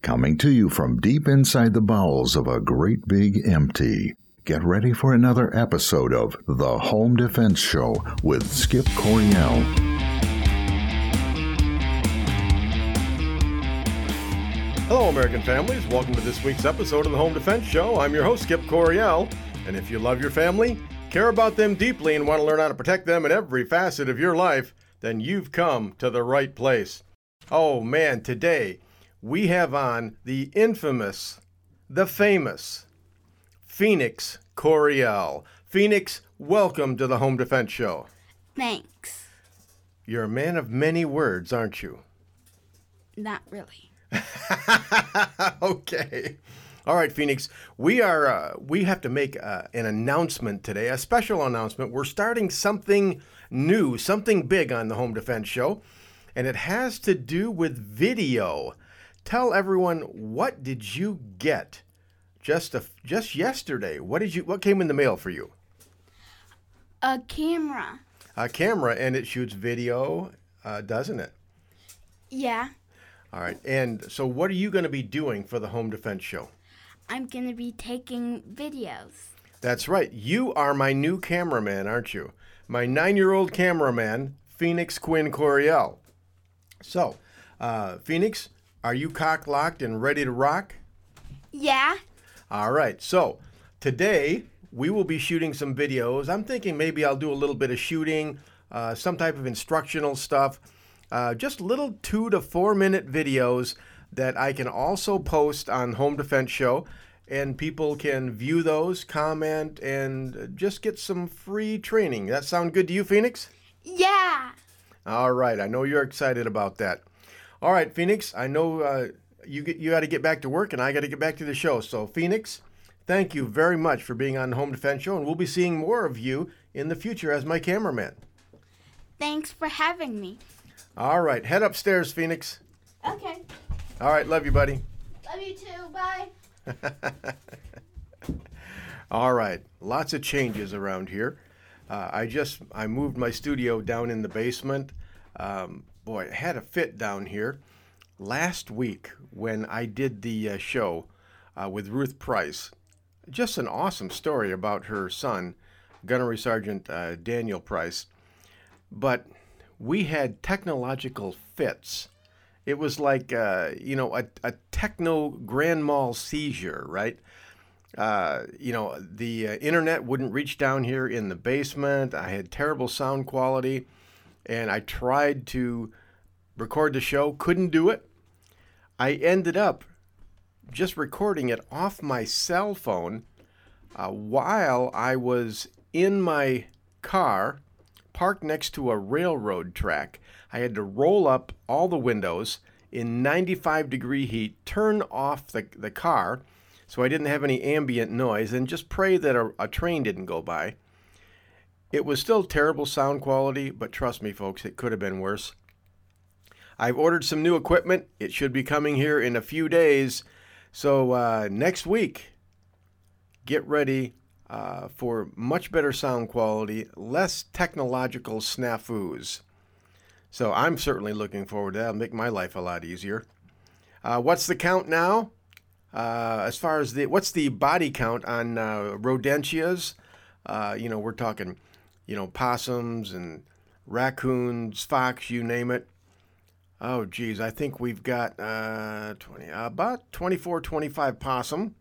coming to you from deep inside the bowels of a great big empty. Get ready for another episode of The Home Defense Show with Skip Coryell. Hello, American families. Welcome to this week's episode of The Home Defense Show. I'm your host, Skip Coryell. And if you love your family, care about them deeply, and want to learn how to protect them in every facet of your life, then you've come to the right place. Oh man, today we have on the infamous, the famous Phoenix Coryell. Phoenix, welcome to the Home Defense Show. Thanks. You're a man of many words, aren't you? Not really. Okay. All right, Phoenix. We have to make an announcement today, a special announcement. We're starting something new, something big on the Home Defense Show, and it has to do with video. Tell everyone, what did you get just yesterday? What came in the mail for you? A camera. A camera, and it shoots video, doesn't it? Yeah. All right. And so what are you going to be doing for the Home Defense Show? I'm going to be taking videos. That's right. You are my new cameraman, aren't you? My 9-year-old cameraman, Phoenix Quinn Coryell. So, Phoenix, are you cock-locked and ready to rock? Yeah. All right. So, today we will be shooting some videos. I'm thinking maybe I'll do a little bit of shooting, some type of instructional stuff, just little 2 to 4 minute videos that I can also post on Home Defense Show, and people can view those, comment, and just get some free training. That sound good to you, Phoenix? Yeah. All right. I know you're excited about that. All right, Phoenix, I know you got to get back to work, and I got to get back to the show. So, Phoenix, thank you very much for being on the Home Defense Show, and we'll be seeing more of you in the future as my cameraman. Thanks for having me. All right. Head upstairs, Phoenix. Okay. All right. Love you, buddy. Love you too. Bye. All right. Lots of changes around here. I moved my studio down in the basement. Boy, it had a fit down here. Last week when I did the show with Ruth Price, just an awesome story about her son, Gunnery Sergeant Daniel Price. But we had technological fits. It was like, a techno grand mal seizure, right? The internet wouldn't reach down here in the basement. I had terrible sound quality, and I tried to record the show, couldn't do it. I ended up just recording it off my cell phone while I was in my car parked next to a railroad track. I had to roll up all the windows in 95-degree heat, turn off the car so I didn't have any ambient noise, and just pray that a train didn't go by. It was still terrible sound quality, but trust me, folks, it could have been worse. I've ordered some new equipment. It should be coming here in a few days. So next week, get ready for much better sound quality, less technological snafus. So I'm certainly looking forward to that. It'll make my life a lot easier. What's the count now? As far as what's the body count on rodentias? We're talking, possums and raccoons, fox, you name it. Oh, geez, I think we've got about 24, 25 possum.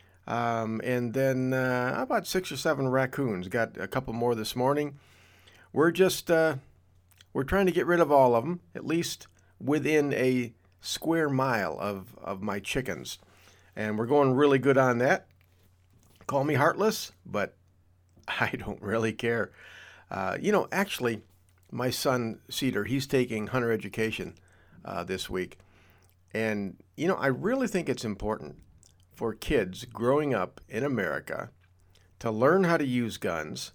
And then about 6 or 7 raccoons. Got a couple more this morning. We're just we're trying to get rid of all of them, at least within a square mile of my chickens. And we're going really good on that. Call me heartless, but I don't really care. Actually, my son, Cedar, he's taking hunter education this week. And, I really think it's important for kids growing up in America to learn how to use guns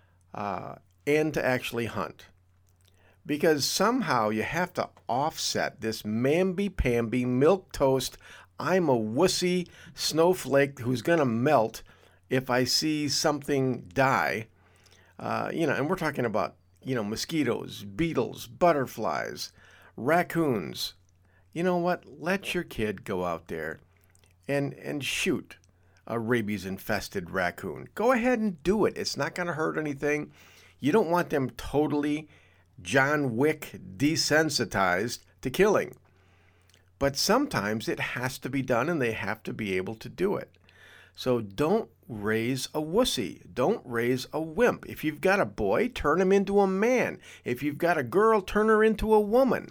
and to actually hunt. Because somehow you have to offset this mamby-pamby, milquetoast, I'm a wussy snowflake who's going to melt if I see something die. And we're talking about, mosquitoes, beetles, butterflies, raccoons, you know what? Let your kid go out there and shoot a rabies-infested raccoon. Go ahead and do it. It's not going to hurt anything. You don't want them totally John Wick desensitized to killing. But sometimes it has to be done, and they have to be able to do it. So don't raise a wussy. Don't raise a wimp. If you've got a boy, turn him into a man. If you've got a girl, turn her into a woman.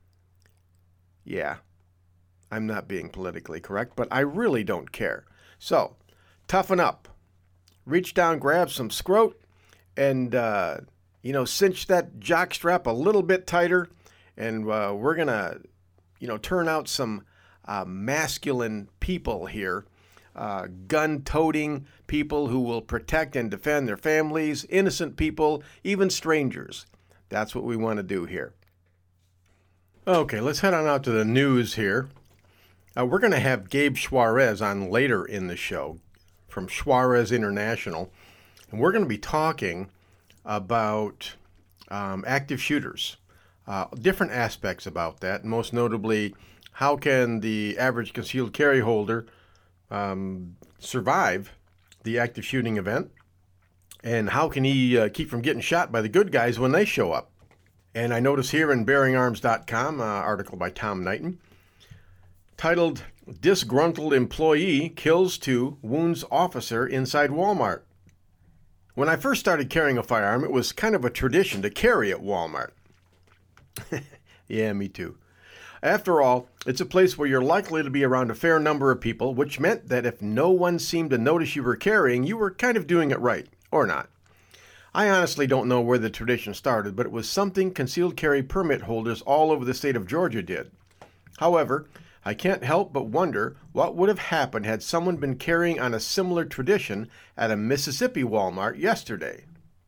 Yeah, I'm not being politically correct, but I really don't care. So, toughen up. Reach down, grab some scrot, and, cinch that jockstrap a little bit tighter. And we're going to, turn out some masculine people here. Gun-toting people who will protect and defend their families, innocent people, even strangers. That's what we want to do here. Okay, let's head on out to the news here. We're going to have Gabe Suarez on later in the show from Suarez International, and we're going to be talking about active shooters, different aspects about that, most notably how can the average concealed carry holder survive the active shooting event, and how can he keep from getting shot by the good guys when they show up. And I notice here in BearingArms.com, article by Tom Knighton, titled, Disgruntled Employee Kills Two, Wounds Officer Inside Walmart. When I first started carrying a firearm, it was kind of a tradition to carry at Walmart. Yeah, me too. After all, it's a place where you're likely to be around a fair number of people, which meant that if no one seemed to notice you were carrying, you were kind of doing it right, or not. I honestly don't know where the tradition started, but it was something concealed carry permit holders all over the state of Georgia did. However, I can't help but wonder what would have happened had someone been carrying on a similar tradition at a Mississippi Walmart yesterday.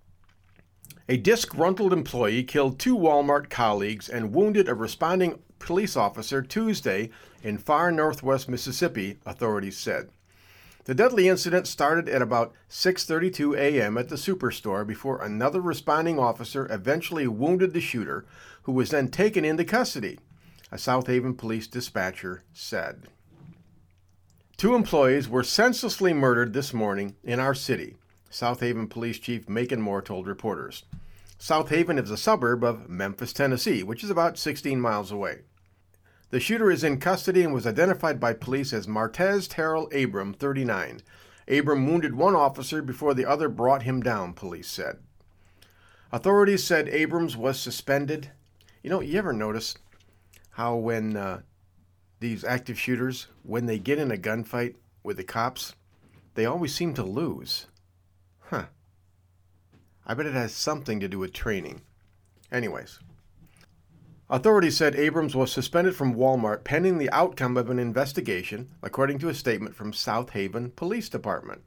A disgruntled employee killed two Walmart colleagues and wounded a responding police officer Tuesday in far northwest Mississippi, authorities said. The deadly incident started at about 6:32 a.m. at the superstore before another responding officer eventually wounded the shooter, who was then taken into custody, a South Haven police dispatcher said. Two employees were senselessly murdered this morning in our city, South Haven Police Chief Macon Moore told reporters. South Haven is a suburb of Memphis, Tennessee, which is about 16 miles away. The shooter is in custody and was identified by police as Martez Terrell Abram, 39. Abram wounded one officer before the other brought him down, police said. Authorities said Abrams was suspended. You ever notice how when these active shooters, when they get in a gunfight with the cops, they always seem to lose? Huh. I bet it has something to do with training. Anyways. Authorities said Abrams was suspended from Walmart pending the outcome of an investigation, according to a statement from South Haven Police Department.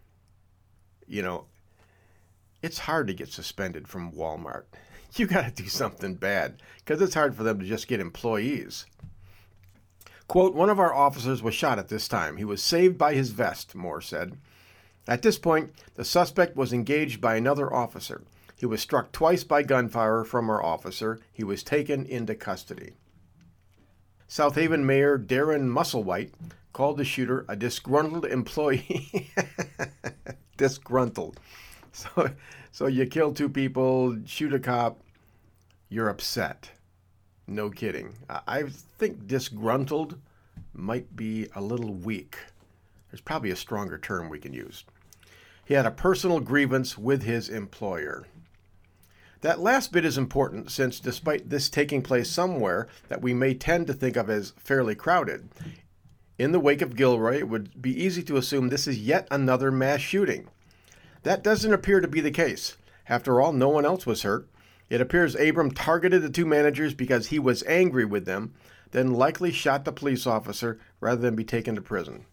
It's hard to get suspended from Walmart. You got to do something bad, because it's hard for them to just get employees. Quote, one of our officers was shot at this time. He was saved by his vest, Moore said. At this point, the suspect was engaged by another officer. He was struck twice by gunfire from our officer. He was taken into custody. South Haven Mayor Darren Musselwhite called the shooter a disgruntled employee. Disgruntled. So you kill two people, shoot a cop, you're upset. No kidding. I think disgruntled might be a little weak. There's probably a stronger term we can use. He had a personal grievance with his employer. That last bit is important since despite this taking place somewhere that we may tend to think of as fairly crowded, in the wake of Gilroy, it would be easy to assume this is yet another mass shooting. That doesn't appear to be the case. After all, no one else was hurt. It appears Abram targeted the two managers because he was angry with them, then likely shot the police officer rather than be taken to prison.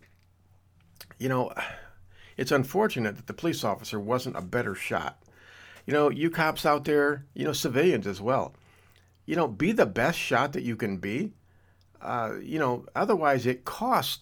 It's unfortunate that the police officer wasn't a better shot. You cops out there, civilians as well, be the best shot that you can be. Otherwise it costs,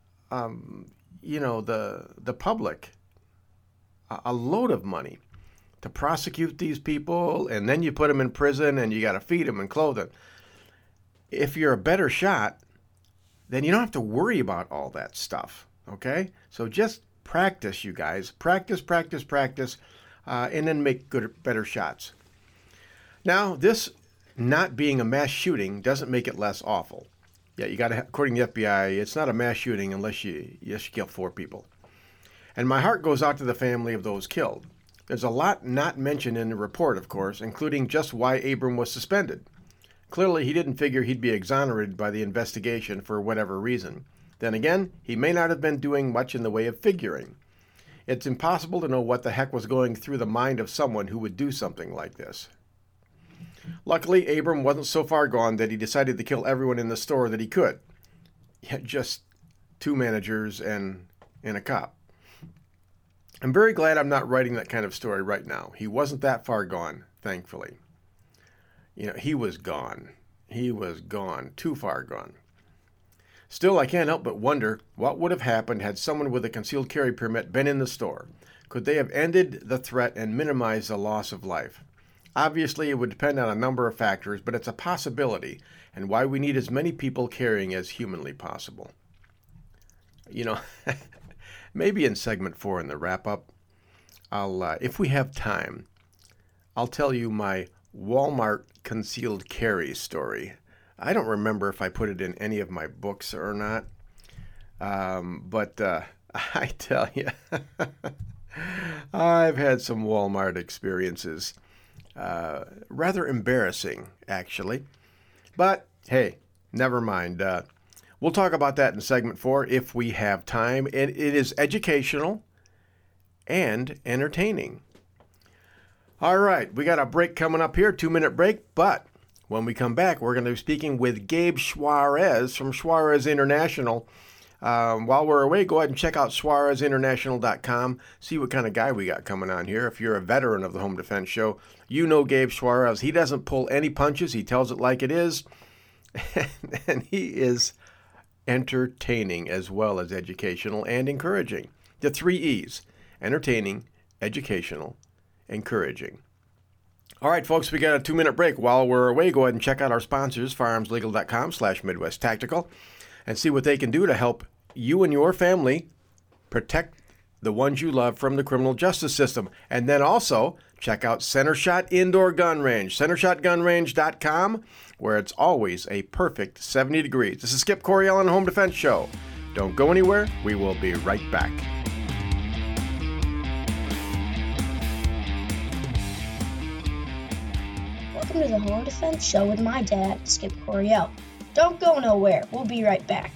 the public a load of money to prosecute these people, and then you put them in prison and you got to feed them and clothe them. if you're a better shot, then you don't have to worry about all that stuff, okay? So just practice, you guys. Practice, and then make better shots. Now, this not being a mass shooting doesn't make it less awful. Yeah, you got to, according to the FBI, it's not a mass shooting unless you kill 4 people. And my heart goes out to the family of those killed. There's a lot not mentioned in the report, of course, including just why Abram was suspended. Clearly, he didn't figure he'd be exonerated by the investigation for whatever reason. Then again, he may not have been doing much in the way of figuring. It's impossible to know what the heck was going through the mind of someone who would do something like this. Luckily, Abram wasn't so far gone that he decided to kill everyone in the store that he could. Yet just 2 managers and a cop. I'm very glad I'm not writing that kind of story right now. He wasn't that far gone, thankfully. You know, he was gone. He was gone, too far gone. Still, I can't help but wonder what would have happened had someone with a concealed carry permit been in the store. Could they have ended the threat and minimized the loss of life? Obviously, it would depend on a number of factors, but it's a possibility, and why we need as many people carrying as humanly possible. You know, maybe in segment 4 in the wrap-up, if we have time, I'll tell you my Walmart concealed carry story. I don't remember if I put it in any of my books or not, but I tell you, I've had some Walmart experiences. Rather embarrassing, actually. But, hey, never mind. We'll talk about that in segment 4 if we have time. It is educational and entertaining. All right, we got a break coming up here, 2-minute break, but when we come back, we're going to be speaking with Gabe Suarez from Suarez International. While we're away, go ahead and check out SuarezInternational.com. See what kind of guy we got coming on here. If you're a veteran of the Home Defense Show, you know Gabe Suarez. He doesn't pull any punches. He tells it like it is. And he is entertaining as well as educational and encouraging. The 3 E's: entertaining, educational, encouraging. All right, folks, we got a 2-minute break. While we're away, go ahead and check out our sponsors, firearmslegal.com/MidwestTactical, and see what they can do to help you and your family protect the ones you love from the criminal justice system. And then also check out Center Shot Indoor Gun Range, centershotgunrange.com, where it's always a perfect 70 degrees. This is Skip Coryell on the Home Defense Show. Don't go anywhere. We will be right back. Welcome to the Home Defense Show with my dad, Skip Coryell. Don't go nowhere. We'll be right back.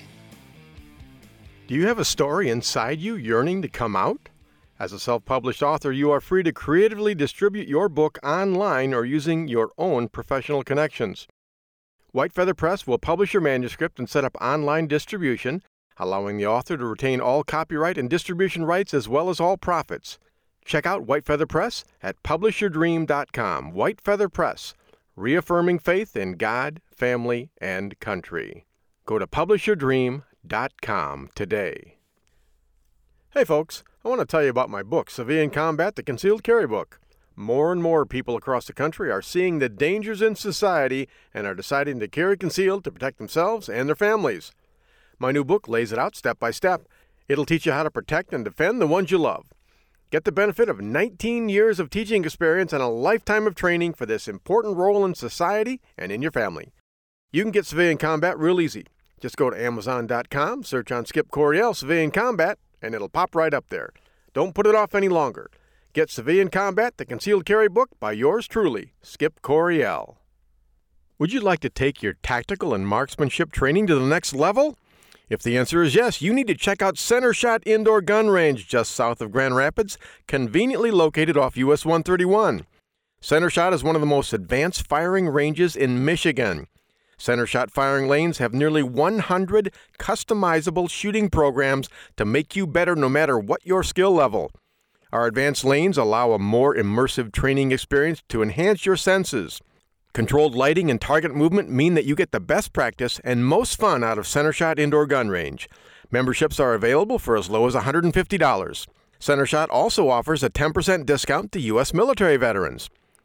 Do you have a story inside you yearning to come out? As a self-published author, you are free to creatively distribute your book online or using your own professional connections. White Feather Press will publish your manuscript and set up online distribution, allowing the author to retain all copyright and distribution rights as well as all profits. Check out White Feather Press at publishyourdream.com. White Feather Press, reaffirming faith in God, family, and country. Go to publishyourdream.com today. Hey folks, I want to tell you about my book, Civilian Combat, the Concealed Carry Book. More and more people across the country are seeing the dangers in society and are deciding to carry concealed to protect themselves and their families. My new book lays it out step by step. It'll teach you how to protect and defend the ones you love. Get the benefit of 19 years of teaching experience and a lifetime of training for this important role in society and in your family. You can get Civilian Combat real easy. Just go to Amazon.com, search on Skip Coryell Civilian Combat, and it'll pop right up there. Don't put it off any longer. Get Civilian Combat, the Concealed Carry Book by yours truly, Skip Coryell. Would you like to take your tactical and marksmanship training to the next level? If the answer is yes, you need to check out Center Shot Indoor Gun Range just south of Grand Rapids, conveniently located off US 131. Center Shot is one of the most advanced firing ranges in Michigan. Center Shot firing lanes have nearly 100 customizable shooting programs to make you better no matter what your skill level. Our advanced lanes allow a more immersive training experience to enhance your senses. Controlled lighting and target movement mean that you get the best practice and most fun out of Center Shot Indoor Gun Range. Memberships are available for as low as $150. Center Shot also offers a 10% discount to U.S. military veterans.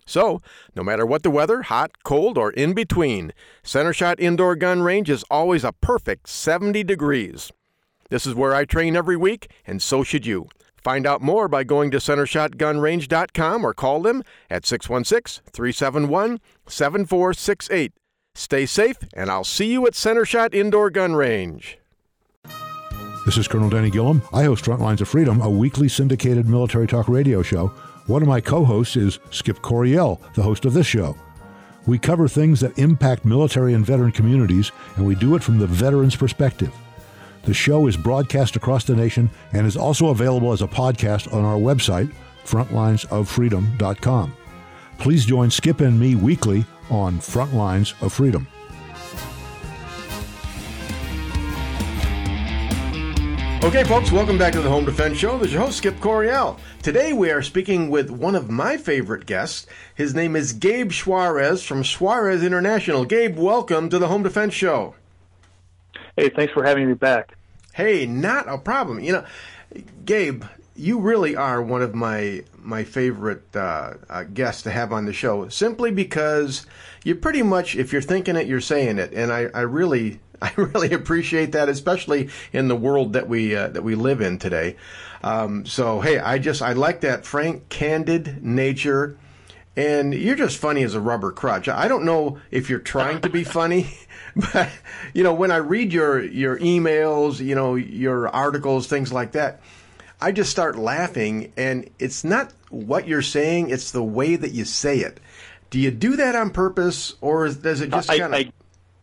So, no matter what the weather, hot, cold, or in between, CenterShot Indoor Gun Range is always a perfect 70 degrees. This is where I train every week, and so should you. Find out more by going to CenterShotGunRange.com or call them at 616-371-7468. Stay safe, and I'll see you at CenterShot Indoor Gun Range. This is Colonel Danny Gillum. I host Frontlines of Freedom, a weekly syndicated military talk radio show. One of my co-hosts is Skip Coryell, the host of this show. We cover things that impact military and veteran communities, and we do it from the veteran's perspective. The show is broadcast across the nation and is also available as a podcast on our website, frontlinesoffreedom.com. Please join Skip and me weekly on Frontlines of Freedom. Okay, folks, welcome back to the Home Defense Show. This is your host, Skip Coryell. Today we are speaking with one of my favorite guests. His name is Gabe Suarez from Suarez International. Gabe, welcome to the Home Defense Show. Hey, thanks for having me back. Hey, not a problem. You know, Gabe, you really are one of my favorite guests to have on the show, simply because you pretty much, if you're thinking it, you're saying it, and I really appreciate that, especially in the world that we live in today. So hey, I like that frank, candid nature, and you're just funny as a rubber crutch. I don't know if you're trying to be funny, but you know, when I read your emails, you know, your articles, things like that, I just start laughing, and it's not what you're saying, it's the way that you say it. Do you do that on purpose, or does it just kind of...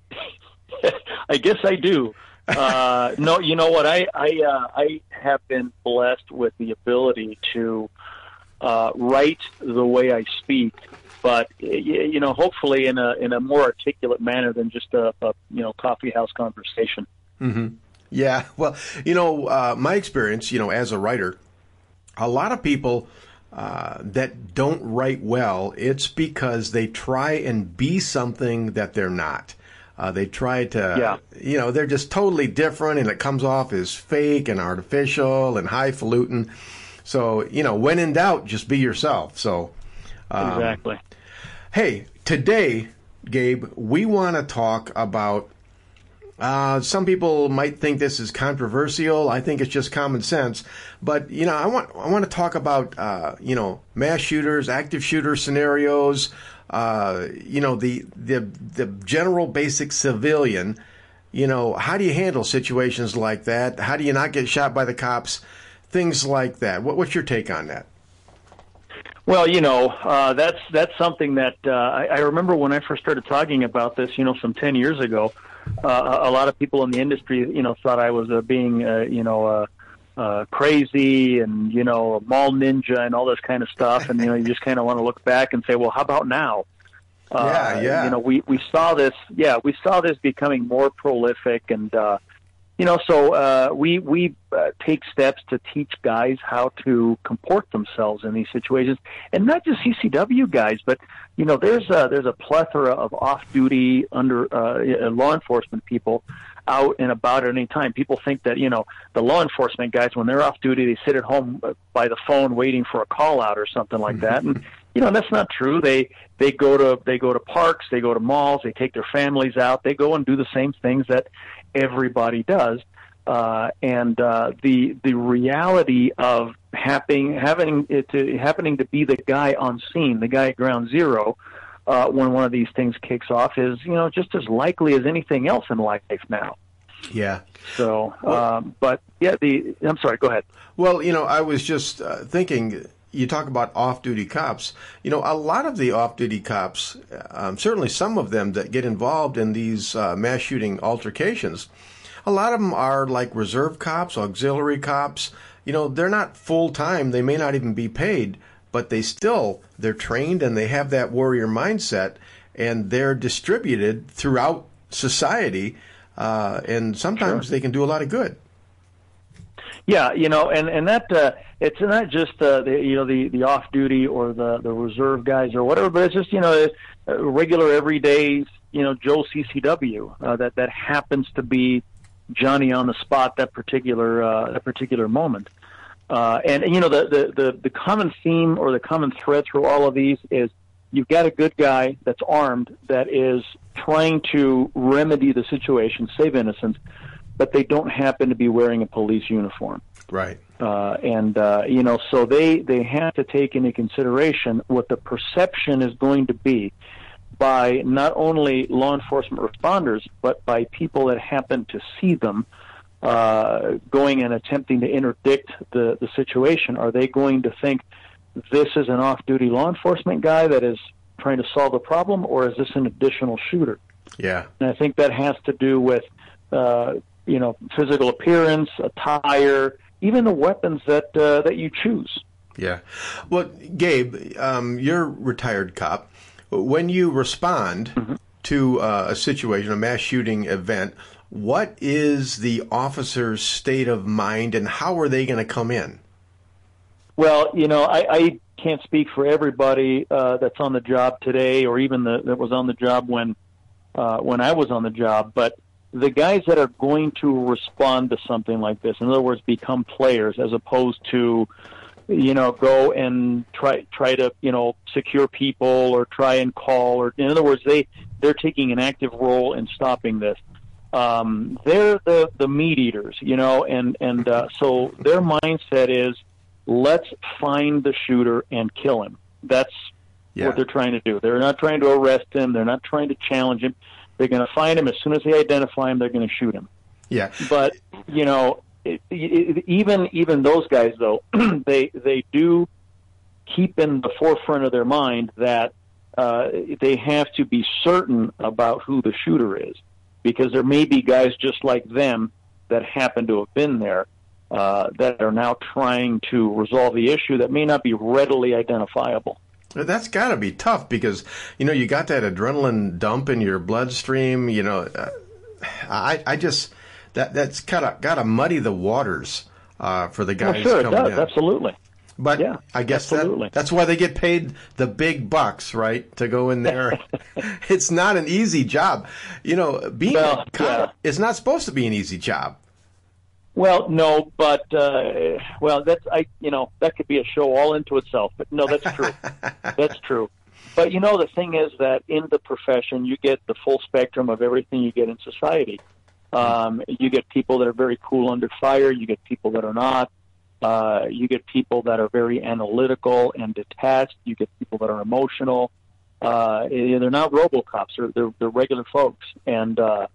I guess I do. No, you know what? I have been blessed with the ability to write the way I speak, but you know, hopefully in a more articulate manner than just a coffee house conversation. Mm-hmm. Yeah. Well, you know, my experience, you know, as a writer, a lot of people that don't write well, it's because they try and be something that they're not. They try to, you know, they're just totally different, and it comes off as fake and artificial and highfalutin. So, you know, when in doubt, just be yourself. So, exactly. Hey, today, Gabe, we want to talk about, some people might think this is controversial. I think it's just common sense. But, you know, I want to talk about, you know, mass shooters, active shooter scenarios, you know, the general basic civilian. You know, how do you handle situations like that? How do you not get shot by the cops? Things like that. What's your take on that? Well, you know, that's something that I remember when I first started talking about this, you know, some 10 years ago. A lot of people in the industry, you know, thought I was being, crazy and, you know, a mall ninja and all this kind of stuff. And, you know, you just kind of want to look back and say, well, how about now? Yeah. You know, we saw this becoming more prolific, and, you know, so we take steps to teach guys how to comport themselves in these situations, and not just CCW guys, but, you know, there's a plethora of off-duty law enforcement people out and about at any time. People think that, you know, the law enforcement guys, when they're off duty, they sit at home by the phone waiting for a call out or something like that. And, you know, that's not true. They go to parks, they go to malls, they take their families out, they go and do the same things that everybody does. And the reality of happening to be the guy on scene, the guy at ground zero, when one of these things kicks off is, you know, just as likely as anything else in life now. Yeah. So, but yeah, I'm sorry, go ahead. Well, you know, I was just thinking, you talk about off-duty cops. You know, a lot of the off-duty cops, certainly some of them that get involved in these mass shooting altercations, a lot of them are like reserve cops, auxiliary cops. You know, they're not full-time. They may not even be paid, but they're trained and they have that warrior mindset, and they're distributed throughout society, and sometimes they can do a lot of good. Yeah, you know, and that it's not just the off duty or the reserve guys or whatever, but it's just, you know, regular everyday, you know, Joe CCW that happens to be Johnny on the spot that particular moment. And you know, the common theme or the common thread through all of these is you've got a good guy that's armed that is trying to remedy the situation, save innocents, but they don't happen to be wearing a police uniform. Right. So they have to take into consideration what the perception is going to be by not only law enforcement responders, but by people that happen to see them going and attempting to interdict the situation. Are they going to think this is an off-duty law enforcement guy that is trying to solve a problem, or is this an additional shooter? Yeah. And I think that has to do with, physical appearance, attire, even the weapons that you choose. Yeah. Well, Gabe, you're a retired cop. When you respond to a situation, a mass shooting event, what is the officer's state of mind, and how are they going to come in? Well, I can't speak for everybody that's on the job today, or even that was on the job when I was on the job. But the guys that are going to respond to something like this, in other words, become players, as opposed to go and try to secure people or try and call, or in other words, they're taking an active role in stopping this. They're the meat eaters, and so their mindset is, let's find the shooter and kill him. That's what they're trying to do. They're not trying to arrest him. They're not trying to challenge him. They're going to find him. As soon as they identify him, they're going to shoot him. Yeah. But, even those guys, though, they do keep in the forefront of their mind that they have to be certain about who the shooter is, because there may be guys just like them that happen to have been there that are now trying to resolve the issue that may not be readily identifiable. That's got to be tough because, you got that adrenaline dump in your bloodstream. That's kind of got to muddy the waters for the guys coming in. Well, sure, it does, absolutely. But yeah, I guess that's why they get paid the big bucks, right, to go in there. It's not an easy job. Being a cop is not supposed to be an easy job. Well, no, but that could be a show all into itself. But no, that's true. That's true. But the thing is that in the profession, you get the full spectrum of everything you get in society. You get people that are very cool under fire. You get people that are not. You get people that are very analytical and detached. You get people that are emotional. They're not RoboCops. They're regular folks. And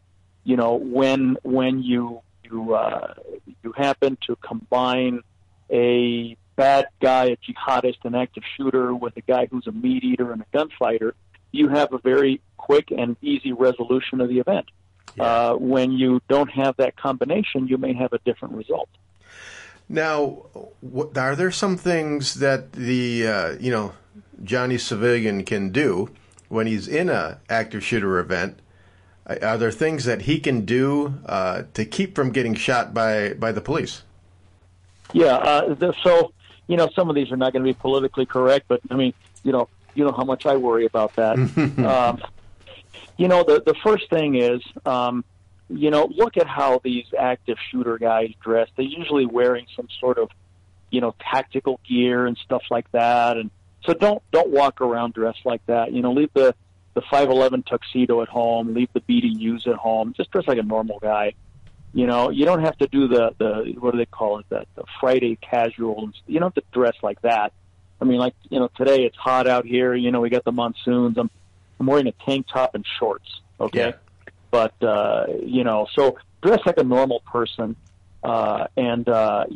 when you happen to combine a bad guy, a jihadist, an active shooter, with a guy who's a meat eater and a gunfighter, you have a very quick and easy resolution of the event. Yeah. When you don't have that combination, you may have a different result. Now, are there some things that the Johnny Civilian can do when he's in a active shooter event? Are there things that he can do to keep from getting shot by the police? Yeah. So some of these are not going to be politically correct, but I mean, you know how much I worry about that. The first thing is, look at how these active shooter guys dress. They're usually wearing some sort of, tactical gear and stuff like that. And so don't walk around dressed like that. Leave the 511 tuxedo at home, leave the BDUs at home. Just dress like a normal guy. You don't have to do the what do they call it, the Friday casual. You don't have to dress like that. I mean, today it's hot out here. We got the monsoons. I'm wearing a tank top and shorts. Okay. Yeah. But, so dress like a normal person. And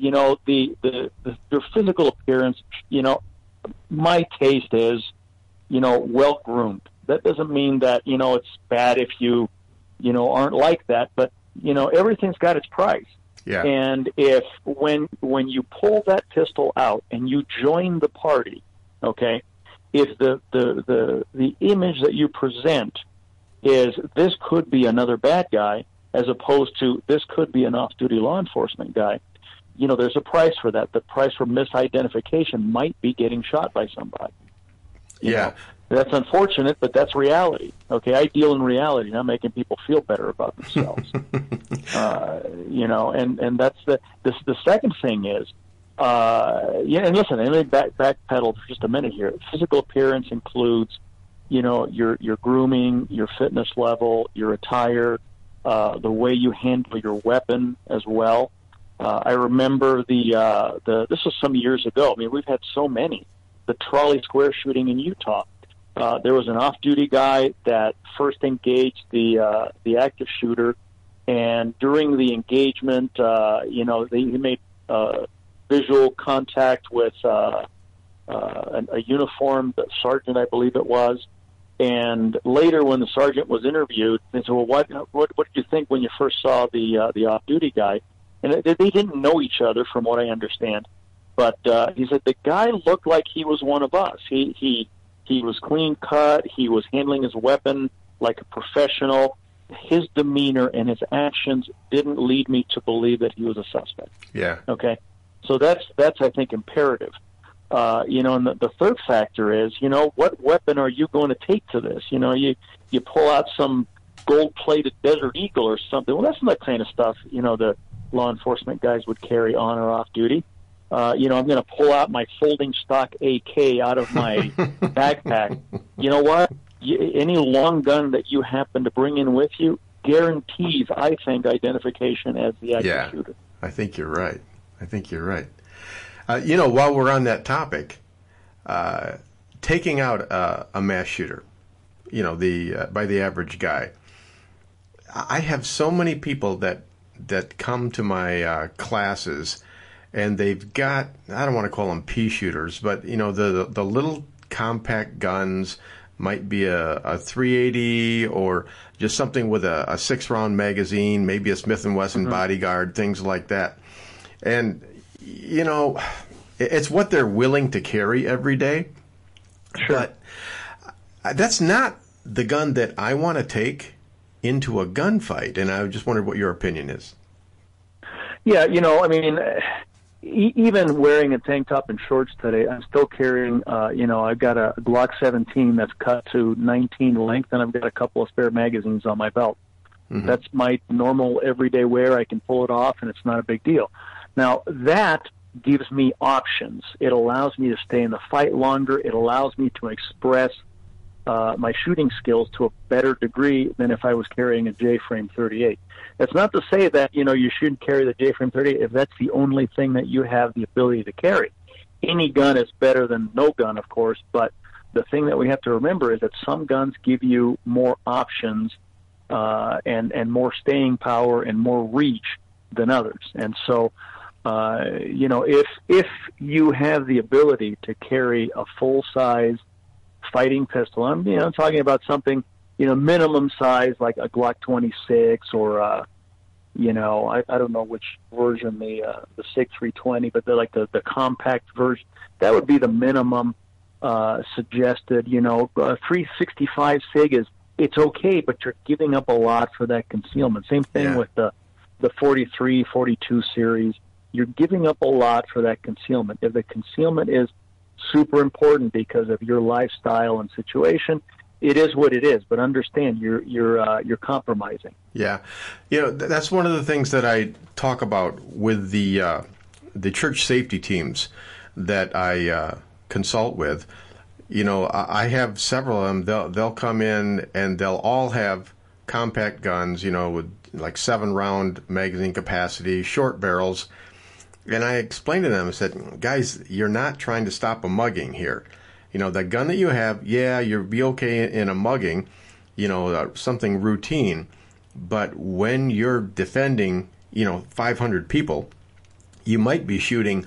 your physical appearance, my taste is, well-groomed. That doesn't mean that, it's bad if you, aren't like that, but, everything's got its price. Yeah. And if when you pull that pistol out and you join the party, okay, if the image that you present is this could be another bad guy as opposed to this could be an off-duty law enforcement guy, there's a price for that. The price for misidentification might be getting shot by somebody. You know? That's unfortunate, but that's reality. Okay, I deal in reality, not making people feel better about themselves. And that's the second thing is, and listen, let me backpedal for just a minute here. Physical appearance includes your grooming, your fitness level, your attire, the way you handle your weapon as well. I remember this was some years ago. I mean, we've had so many. The trolley square shooting in Utah. There was an off-duty guy that first engaged the active shooter, and during the engagement, he made visual contact with a uniformed sergeant, I believe it was. And later, when the sergeant was interviewed, they said, "Well, what did you think when you first saw the off-duty guy?" And they didn't know each other, from what I understand. But he said the guy looked like he was one of us. He was clean cut. He was handling his weapon like a professional. His demeanor and his actions didn't lead me to believe that he was a suspect. Yeah. Okay. So that's I think imperative. And the third factor is, what weapon are you going to take to this? You pull out some gold-plated Desert Eagle or something. Well, that's not the kind of stuff, the law enforcement guys would carry on or off duty. I'm going to pull out my folding stock AK out of my backpack. You know what? Any long gun that you happen to bring in with you guarantees, I think, identification as the active shooter. I think you're right. While we're on that topic, taking out a mass shooter, by the average guy, I have so many people that come to my classes, and they've got, I don't want to call them pea shooters, but the little compact guns, might be a 380 or just something with a 6-round magazine, maybe a Smith & Wesson Bodyguard, things like that. And it's what they're willing to carry every day. Sure. But that's not the gun that I want to take into a gunfight, and I just wondered what your opinion is. Yeah, even wearing a tank top and shorts today, I'm still carrying, I've got a Glock 17 that's cut to 19 length, and I've got a couple of spare magazines on my belt. Mm-hmm. That's my normal everyday wear. I can pull it off, and it's not a big deal. Now, that gives me options. It allows me to stay in the fight longer. It allows me to express my shooting skills to a better degree than if I was carrying a J-frame 38. That's not to say that, you shouldn't carry the J-frame 38 if that's the only thing that you have the ability to carry. Any gun is better than no gun, of course, but the thing that we have to remember is that some guns give you more options and more staying power and more reach than others. And so, if you have the ability to carry a full-size fighting pistol, I'm talking about something, minimum size like a Glock 26 or, I don't know which version, the 6.320, but they're like the compact version. That would be the minimum suggested. 365 SIG it's okay, but you're giving up a lot for that concealment. Same thing with the 43, 42 series. You're giving up a lot for that concealment. If the concealment is super important because of your lifestyle and situation, it is what it is. But understand, you're compromising. Yeah, that's one of the things that I talk about with the church safety teams that I consult with. I have several of them. They'll come in and they'll all have compact guns, with like 7-round magazine capacity, short barrels. And I explained to them, I said, guys, you're not trying to stop a mugging here. The gun that you have, you'll be okay in a mugging, something routine. But when you're defending, 500 people, you might be shooting,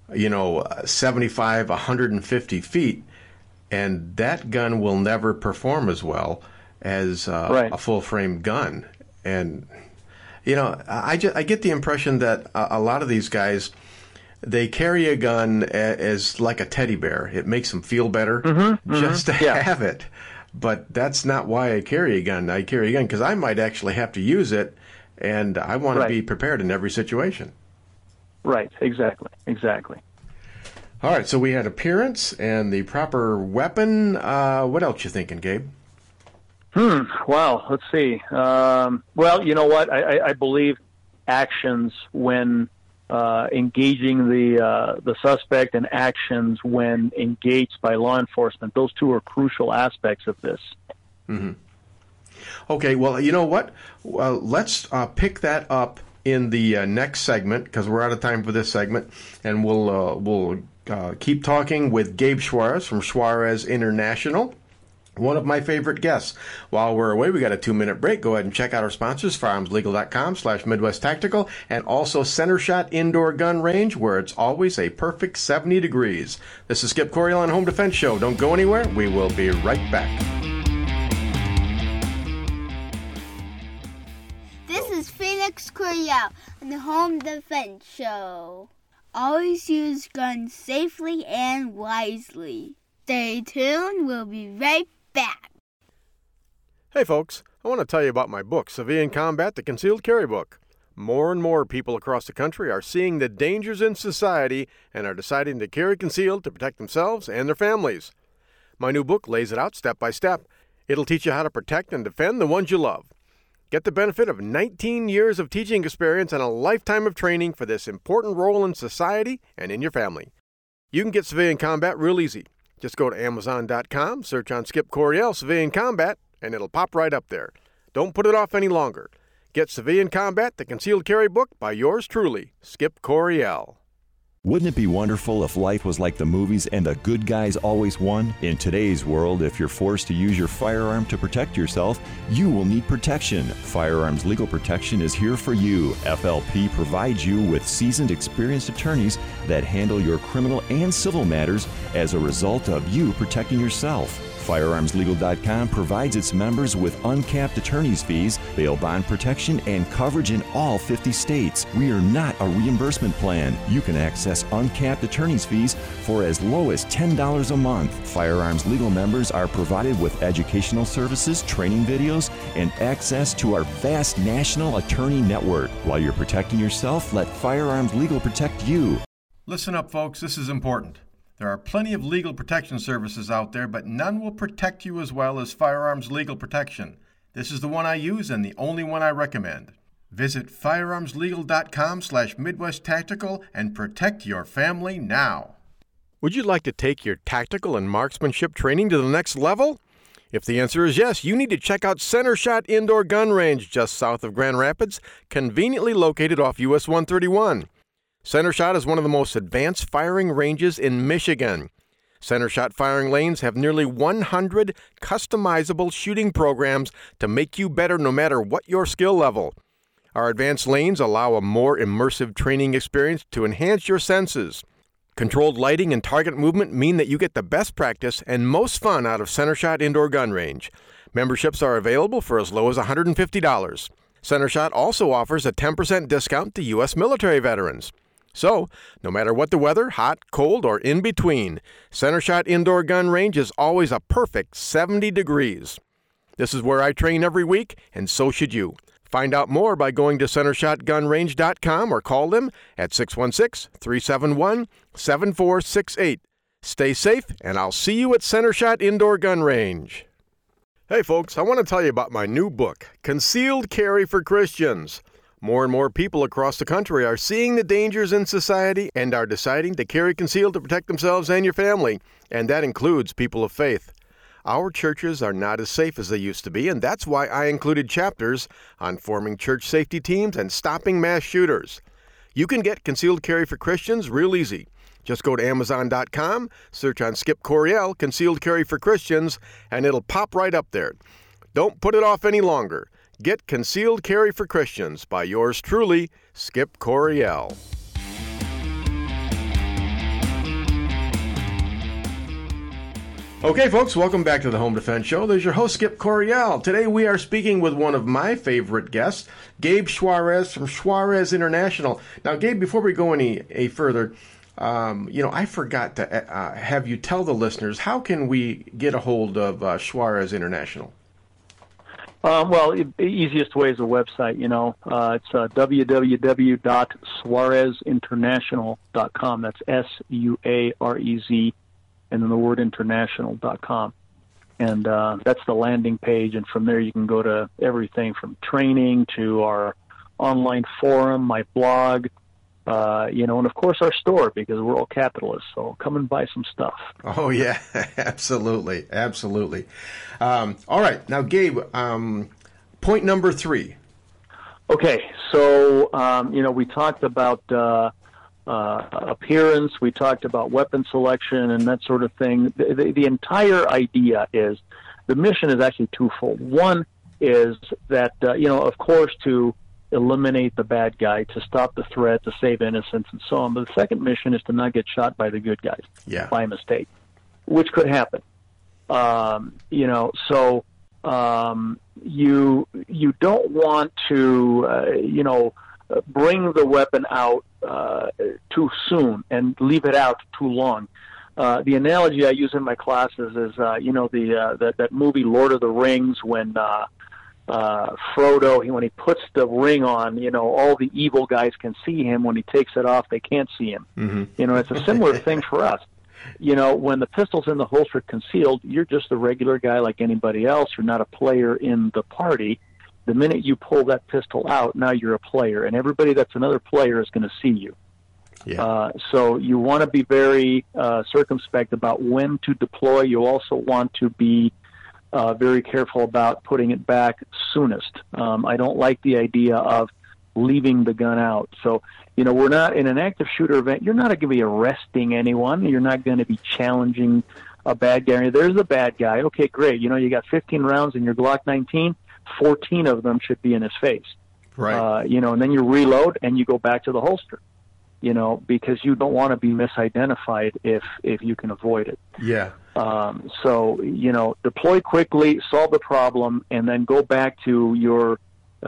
75, 150 feet. And that gun will never perform as well as a full-frame gun. And I get the impression that a lot of these guys, they carry a gun as like a teddy bear. It makes them feel better just to have it. But that's not why I carry a gun. I carry a gun because I might actually have to use it, and I want to be prepared in every situation. Right, exactly. All right, so we had appearance and the proper weapon. What else you thinking, Gabe? Wow, let's see. Well, you know what? I believe actions when engaging the suspect in actions when engaged by law enforcement. Those two are crucial aspects of this. Mm-hmm. Okay, well, you know what? Let's pick that up in the next segment, because we're out of time for this segment, and we'll keep talking with Gabe Suarez from Suarez International, one of my favorite guests. While we're away, we got a 2-minute break. Go ahead and check out our sponsors, firearmslegal.com/Midwest Tactical, and also Center Shot Indoor Gun Range, where it's always a perfect 70 degrees. This is Skip Coryell on Home Defense Show. Don't go anywhere. We will be right back. This is Felix Coryell on the Home Defense Show. Always use guns safely and wisely. Stay tuned. We'll be right back. Hey folks, I want to tell you about my book, Civilian Combat, the Concealed Carry Book. More and more people across the country are seeing the dangers in society and are deciding to carry concealed to protect themselves and their families. My new book lays it out step by step. It'll teach you how to protect and defend the ones you love. Get the benefit of 19 years of teaching experience and a lifetime of training for this important role in society and in your family. You can get Civilian Combat real easy. Just go to Amazon.com, search on Skip Coryell Civilian Combat, and it'll pop right up there. Don't put it off any longer. Get Civilian Combat, the Concealed Carry Book by yours truly, Skip Coryell. Wouldn't it be wonderful if life was like the movies and the good guys always won? In today's world, if you're forced to use your firearm to protect yourself, you will need protection. Firearms Legal Protection is here for you. FLP provides you with seasoned, experienced attorneys that handle your criminal and civil matters as a result of you protecting yourself. FirearmsLegal.com provides its members with uncapped attorney's fees, bail bond protection, and coverage in all 50 states. We are not a reimbursement plan. You can access uncapped attorney's fees for as low as $10 a month. Firearms Legal members are provided with educational services, training videos, and access to our vast national attorney network. While you're protecting yourself, let Firearms Legal protect you. Listen up, folks. This is important. There are plenty of legal protection services out there, but none will protect you as well as Firearms Legal Protection. This is the one I use and the only one I recommend. Visit firearmslegal.com/Midwest Tactical and protect your family now. Would you like to take your tactical and marksmanship training to the next level? If the answer is yes, you need to check out Center Shot Indoor Gun Range just south of Grand Rapids, conveniently located off US 131. Center Shot is one of the most advanced firing ranges in Michigan. Center Shot firing lanes have nearly 100 customizable shooting programs to make you better no matter what your skill level. Our advanced lanes allow a more immersive training experience to enhance your senses. Controlled lighting and target movement mean that you get the best practice and most fun out of Center Shot Indoor Gun Range. Memberships are available for as low as $150. Center Shot also offers a 10% discount to U.S. military veterans. So, no matter what the weather, hot, cold, or in between, Center Shot Indoor Gun Range is always a perfect 70 degrees. This is where I train every week, and so should you. Find out more by going to CenterShotGunRange.com or call them at 616-371-7468. Stay safe, and I'll see you at Center Shot Indoor Gun Range. Hey folks, I want to tell you about my new book, Concealed Carry for Christians. More and more people across the country are seeing the dangers in society and are deciding to carry concealed to protect themselves and your family, and that includes people of faith. Our churches are not as safe as they used to be, and that's why I included chapters on forming church safety teams and stopping mass shooters. You can get Concealed Carry for Christians real easy. Just go to Amazon.com, search on Skip Coryell, Concealed Carry for Christians, and it'll pop right up there. Don't put it off any longer. Get Concealed Carry for Christians by yours truly, Skip Coryell. Okay, folks, welcome back to the Home Defense Show. There's your host, Skip Coryell. Today we are speaking with one of my favorite guests, Gabe Suarez from Suarez International. Now, Gabe, before we go any further, I forgot to have you tell the listeners, how can we get a hold of Suarez International? The easiest way is a website, It's www.suarezinternational.com. That's SUAREZ, and then the word international.com. And that's the landing page, and from there you can go to everything from training to our online forum, my blog, And of course our store, because we're all capitalists. So come and buy some stuff. Oh, yeah, absolutely. Absolutely. All right. Now, Gabe, point number 3. Okay. So, we talked about appearance. We talked about weapon selection and that sort of thing. The entire idea is, the mission is actually twofold. One is that, of course, to eliminate the bad guy, to stop the threat, to save innocents, and so on. But the second mission is to not get shot by the good guys by mistake, which could happen. You don't want to, bring the weapon out too soon and leave it out too long. The analogy I use in my classes is, that movie Lord of the Rings, when Frodo, when he puts the ring on, all the evil guys can see him. When he takes it off, they can't see him. Mm-hmm. It's a similar thing for us. When the pistol's in the holster concealed, you're just a regular guy like anybody else. You're not a player in the party. The minute you pull that pistol out, now you're a player, and everybody that's another player is going to see you. Yeah. So you want to be very circumspect about when to deploy. You also want to be very careful about putting it back soonest. I don't like the idea of leaving the gun out. So, we're not in an active shooter event. You're not going to be arresting anyone. You're not going to be challenging a bad guy. There's a bad guy. Okay, great. You got 15 rounds in your Glock 19. 14 of them should be in his face. Right. And then you reload and you go back to the holster. Because you don't want to be misidentified if you can avoid it. Yeah. Deploy quickly, solve the problem, and then go back to your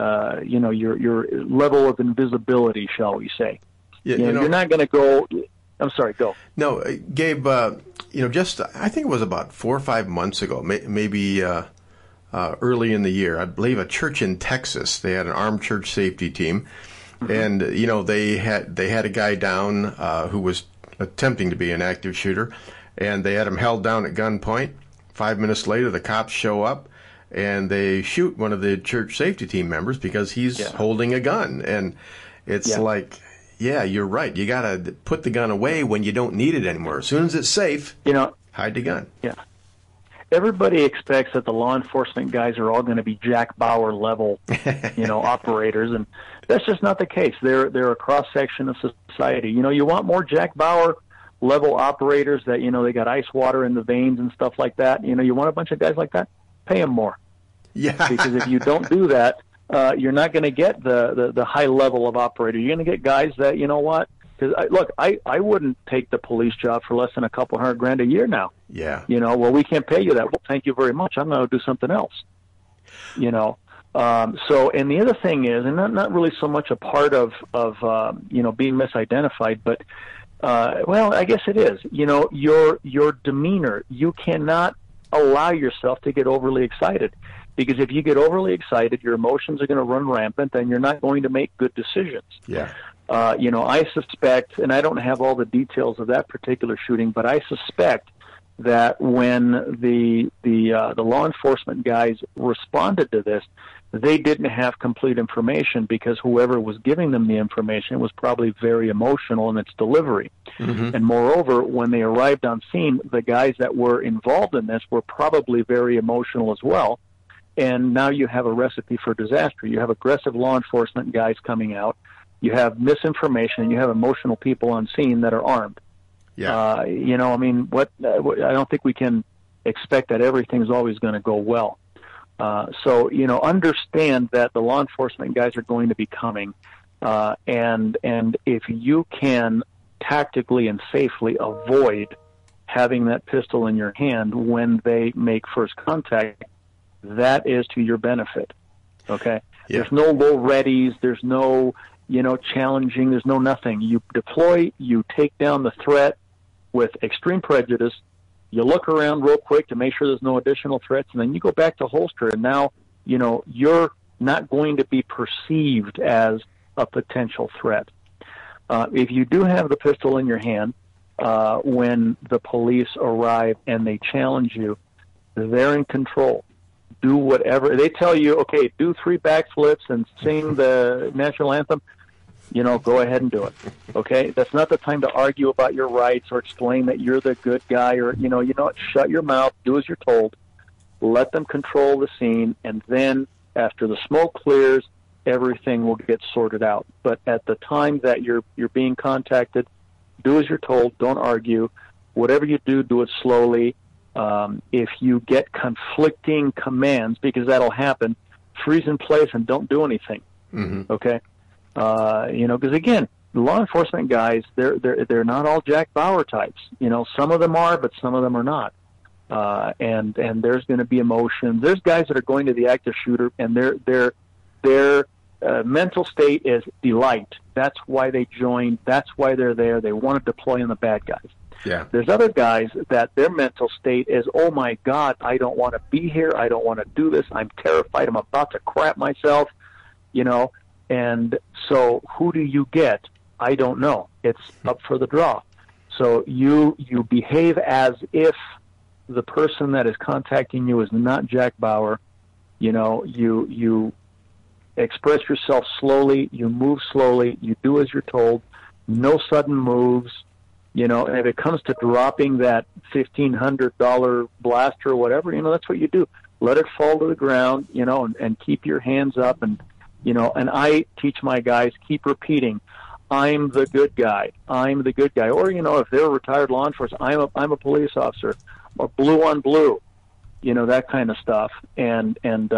level of invisibility, shall we say. Yeah, you're not going to go... I'm sorry, go. No, Gabe, just, I think it was about 4 or 5 months ago, maybe early in the year, I believe a church in Texas, they had an armed church safety team. And, they had a guy down who was attempting to be an active shooter, and they had him held down at gunpoint. 5 minutes later, the cops show up, and they shoot one of the church safety team members because he's holding a gun. And it's like, you're right. You got to put the gun away when you don't need it anymore. As soon as it's safe, hide the gun. Yeah. Everybody expects that the law enforcement guys are all going to be Jack Bauer level, operators, and that's just not the case. They're a cross section of society. You want more Jack Bauer level operators that they got ice water in the veins and stuff like that. You want a bunch of guys like that. Pay them more. Yeah. Because if you don't do that, you're not going to get the high level of operator. You're going to get guys that Because I wouldn't take the police job for less than a couple $100,000 a year now. Yeah. We can't pay you that. Well, thank you very much. I'm going to do something else. So, and the other thing is, and not really so much a part of being misidentified, but I guess it is. Your demeanor. You cannot allow yourself to get overly excited, because if you get overly excited, your emotions are going to run rampant, and you're not going to make good decisions. Yeah. I suspect, and I don't have all the details of that particular shooting, but I suspect that when the law enforcement guys responded to this, they didn't have complete information, because whoever was giving them the information was probably very emotional in its delivery. Mm-hmm. And moreover, when they arrived on scene, the guys that were involved in this were probably very emotional as well. And now you have a recipe for disaster. You have aggressive law enforcement guys coming out. You have misinformation, and you have emotional people on scene that are armed. Yeah. I don't think we can expect that everything's always going to go well. So understand that the law enforcement guys are going to be coming, and if you can tactically and safely avoid having that pistol in your hand when they make first contact, that is to your benefit. Okay? Yeah. There's no low readies. There's no challenging. There's no nothing. You deploy. You take down the threat with extreme prejudice. You look around real quick to make sure there's no additional threats, and then you go back to holster, and now, you're not going to be perceived as a potential threat. If you do have the pistol in your hand, when the police arrive and they challenge you, they're in control. Do whatever. They tell you, okay, do 3 backflips and sing the national anthem. go ahead and do it. Okay? That's not the time to argue about your rights or explain that you're the good guy or, you know what, shut your mouth, do as you're told, let them control the scene, and then after the smoke clears, everything will get sorted out. But at the time that you're being contacted, do as you're told, don't argue. Whatever you do, do it slowly. If you get conflicting commands, because that'll happen, freeze in place and don't do anything. Mm-hmm. Okay? Because again, law enforcement guys, they're not all Jack Bauer types. Some of them are, but some of them are not. And there's going to be emotion. There's guys that are going to the active shooter, and their mental state is delight. That's why they joined. That's why they're there. They want to deploy on the bad guys. Yeah. There's other guys that their mental state is, oh my God, I don't want to be here. I don't want to do this. I'm terrified. I'm about to crap myself. And so who do you get? I don't know. It's up for the draw. So you behave as if the person that is contacting you is not Jack Bauer. You express yourself slowly. You move slowly. You do as you're told. No sudden moves. And if it comes to dropping that $1,500 blaster or whatever, that's what you do. Let it fall to the ground, and keep your hands up. And I teach my guys, keep repeating, I'm the good guy. I'm the good guy. Or, if they're a retired law enforcement, I'm a police officer, or blue on blue, that kind of stuff. And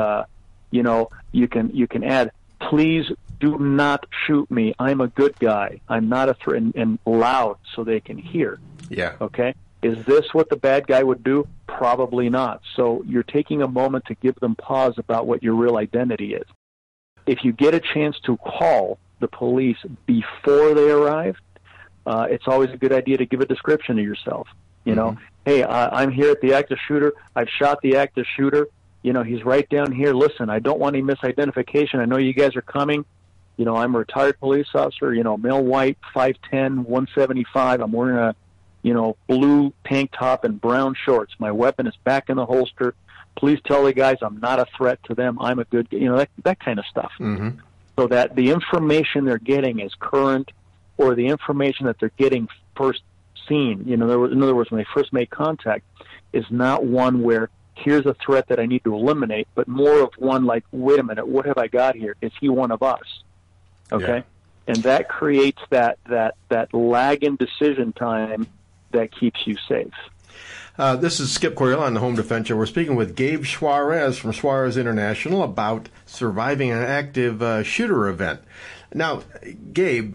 you can add, please do not shoot me. I'm a good guy. I'm not a threat, and loud so they can hear. Yeah. Okay? Is this what the bad guy would do? Probably not. So you're taking a moment to give them pause about what your real identity is. If you get a chance to call the police before they arrive, it's always a good idea to give a description of yourself. Hey, I'm here at the active shooter. I've shot the active shooter. He's right down here. Listen, I don't want any misidentification. I know you guys are coming. I'm a retired police officer, male white, 5'10", 175. I'm wearing a, blue tank top and brown shorts. My weapon is back in the holster. Please tell the guys I'm not a threat to them. I'm a good, that kind of stuff. Mm-hmm. So that the information they're getting is current, or the information that they're getting first seen, in other words, when they first make contact, is not one where here's a threat that I need to eliminate, but more of one like, wait a minute, what have I got here? Is he one of us? Okay? Yeah. And that creates that lag in decision time that keeps you safe. This is Skip Coryell on the Home Defense Show. We're speaking with Gabe Suarez from Suarez International about surviving an active shooter event. Now, Gabe,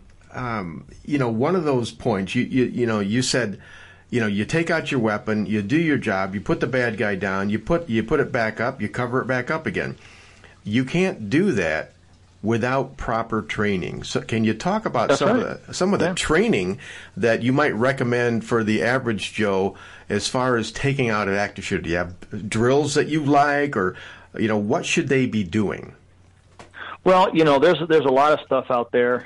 one of those points, you said, you take out your weapon, you do your job, you put the bad guy down, you put it back up, you cover it back up again. You can't do that without proper training. So can you talk about some of the training that you might recommend for the average Joe as far as taking out an active shooter? Do you have drills that you like, or what should they be doing? Well, there's a lot of stuff out there.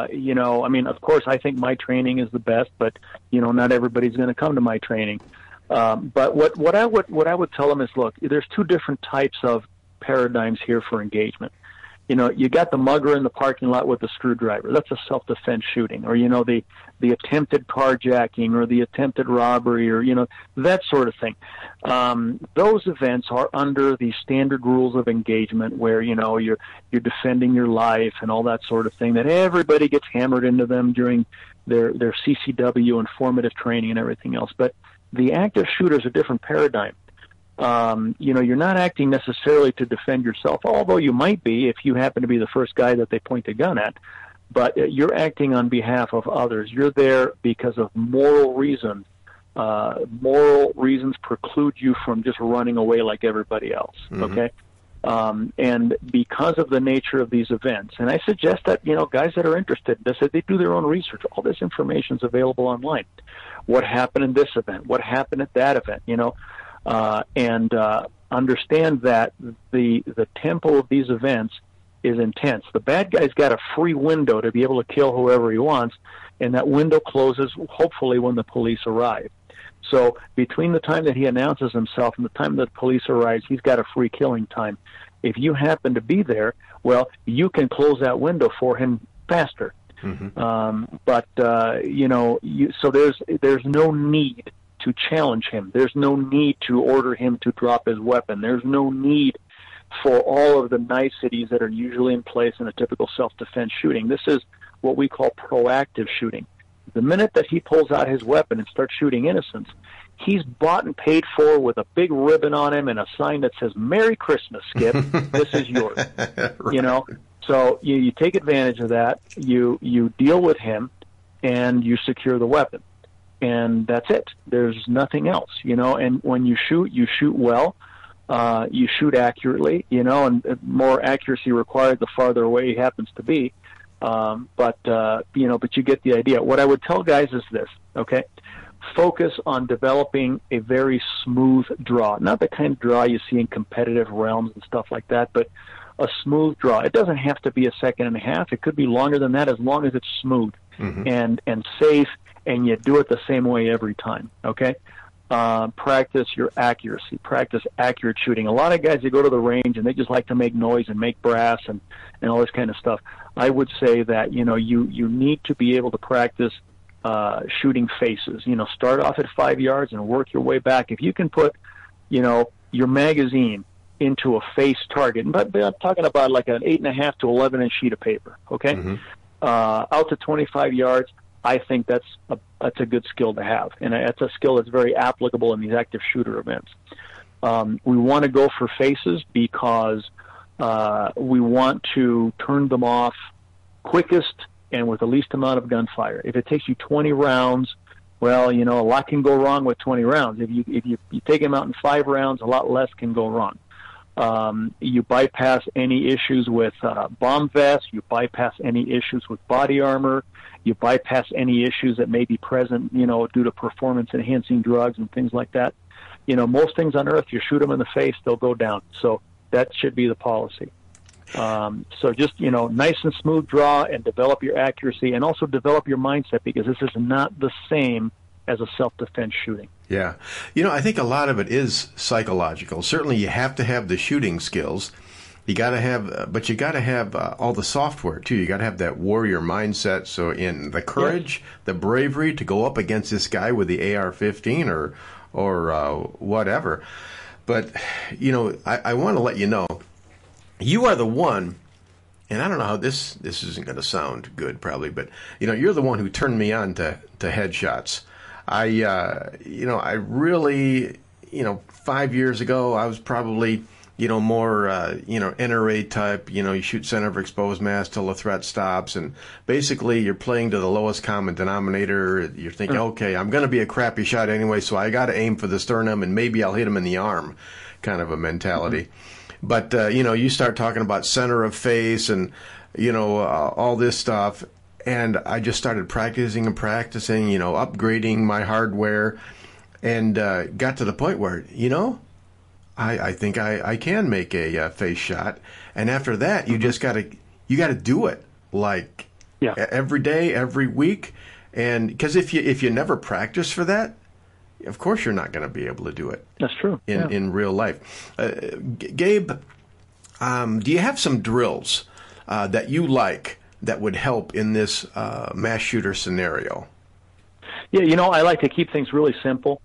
Of course, I think my training is the best, but not everybody's going to come to my training. But what I would tell them is, look, there's two different types of paradigms here for engagement. You got the mugger in the parking lot with the screwdriver. That's a self-defense shooting. Or, the attempted carjacking or the attempted robbery or, that sort of thing. Those events are under the standard rules of engagement where, you're defending your life and all that sort of thing that everybody gets hammered into them during their CCW and formative training and everything else. But the active shooter is a different paradigm. You're not acting necessarily to defend yourself, although you might be if you happen to be the first guy that they point a gun at. But you're acting on behalf of others. You're there because of moral reasons. Moral reasons preclude you from just running away like everybody else, okay? And because of the nature of these events, and I suggest that, guys that are interested, they do their own research. All this information is available online. What happened in this event? What happened at that event? And understand that the tempo of these events is intense. The bad guy's got a free window to be able to kill whoever he wants, and that window closes hopefully when the police arrive. So between the time that he announces himself and the time that the police arrives, he's got a free killing time. If you happen to be there, well, you can close that window for him faster. But so there's no need to challenge him. There's no need to order him to drop his weapon. There's no need for all of the niceties that are usually in place in a typical self-defense shooting. This is what we call proactive shooting. The minute that he pulls out his weapon and starts shooting innocents, he's bought and paid for with a big ribbon on him and a sign that says, "Merry Christmas, Skip. This is yours." Right. So you take advantage of that. You deal with him, and you secure the weapon, and that's it. There's nothing else, And when you shoot well. You shoot accurately, and more accuracy required the farther away he happens to be. But you get the idea. What I would tell guys is this, okay? Focus on developing a very smooth draw, not the kind of draw you see in competitive realms and stuff like that, but a smooth draw. It doesn't have to be a second and a half. It could be longer than that as long as it's smooth and safe, and you do it the same way every time, okay? Practice your accuracy. Practice accurate shooting. A lot of guys, they go to the range and they just like to make noise and make brass and all this kind of stuff. I would say that, you need to be able to practice shooting faces. Start off at 5 yards and work your way back. If you can put, your magazine into a face target, but I'm talking about like an 8.5 to 11-inch sheet of paper, okay? Out to 25 yards, I think that's a good skill to have, and it's a skill that's very applicable in these active shooter events. We want to go for faces because we want to turn them off quickest and with the least amount of gunfire. If it takes you 20 rounds, well, a lot can go wrong with 20 rounds. If you take them out in 5 rounds, a lot less can go wrong. You bypass any issues with bomb vests. You bypass any issues with body armor. You bypass any issues that may be present, due to performance-enhancing drugs and things like that. Most things on Earth, you shoot them in the face, they'll go down. So that should be the policy. So just, nice and smooth draw and develop your accuracy and also develop your mindset, because this is not the same as a self-defense shooting. Yeah. I think a lot of it is psychological. Certainly you have to have the shooting skills. You got to have, but you got to have all the software too. You got to have that warrior mindset. So in the courage, the bravery to go up against this guy with the AR-15 or whatever. But, I want to let you know, you are the one, and I don't know how this isn't going to sound good probably, but, you're the one who turned me on to headshots. I really, 5 years ago, I was probably, more, NRA type, you shoot center of exposed mass till the threat stops. And basically you're playing to the lowest common denominator. You're thinking, okay, I'm going to be a crappy shot anyway, so I got to aim for the sternum and maybe I'll hit him in the arm, kind of a mentality. But, you start talking about center of face and, all this stuff. And I just started practicing, upgrading my hardware, and got to the point where, I think I can make a face shot. And after that, you just got to do it every day, every week. And because if you never practice for that, of course you're not going to be able to do it. That's true. In real life. Gabe, do you have some drills that you like that would help in this mass shooter scenario? Yeah, I like to keep things really simple.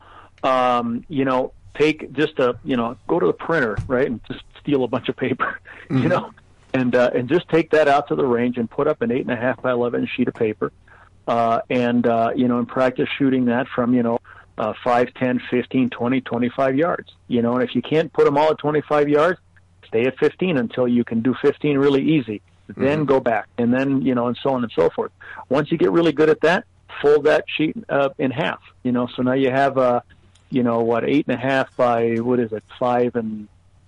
Take just go to the printer, right, and just steal a bunch of paper, and just take that out to the range and put up an 8.5 by 11 sheet of paper, and practice shooting that from 5, 10, 15, 20, 25 yards. And if you can't put them all at 25 yards, stay at 15 until you can do 15 really easy. Then go back, and then and so on and so forth. Once you get really good at that, fold that sheet in half. So now you have 8.5 by 5 and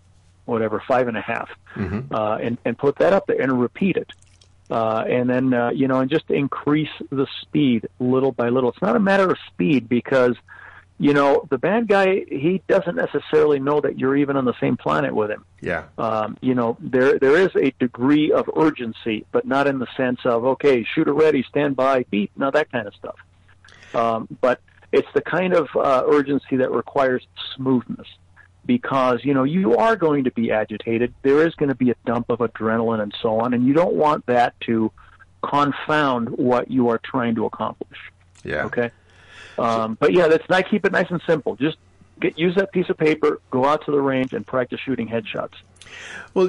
5.5, and put that up there and repeat it, and then and just increase the speed little by little. It's not a matter of speed because the bad guy, he doesn't necessarily know that you're even on the same planet with him. Yeah. There is a degree of urgency, but not in the sense of, okay, shooter ready, stand by, beep, that kind of stuff. But it's the kind of urgency that requires smoothness, because, you are going to be agitated. There is going to be a dump of adrenaline and so on, and you don't want that to confound what you are trying to accomplish. Yeah. Okay. But yeah, keep it nice and simple. Just use that piece of paper, go out to the range, and practice shooting headshots. Well,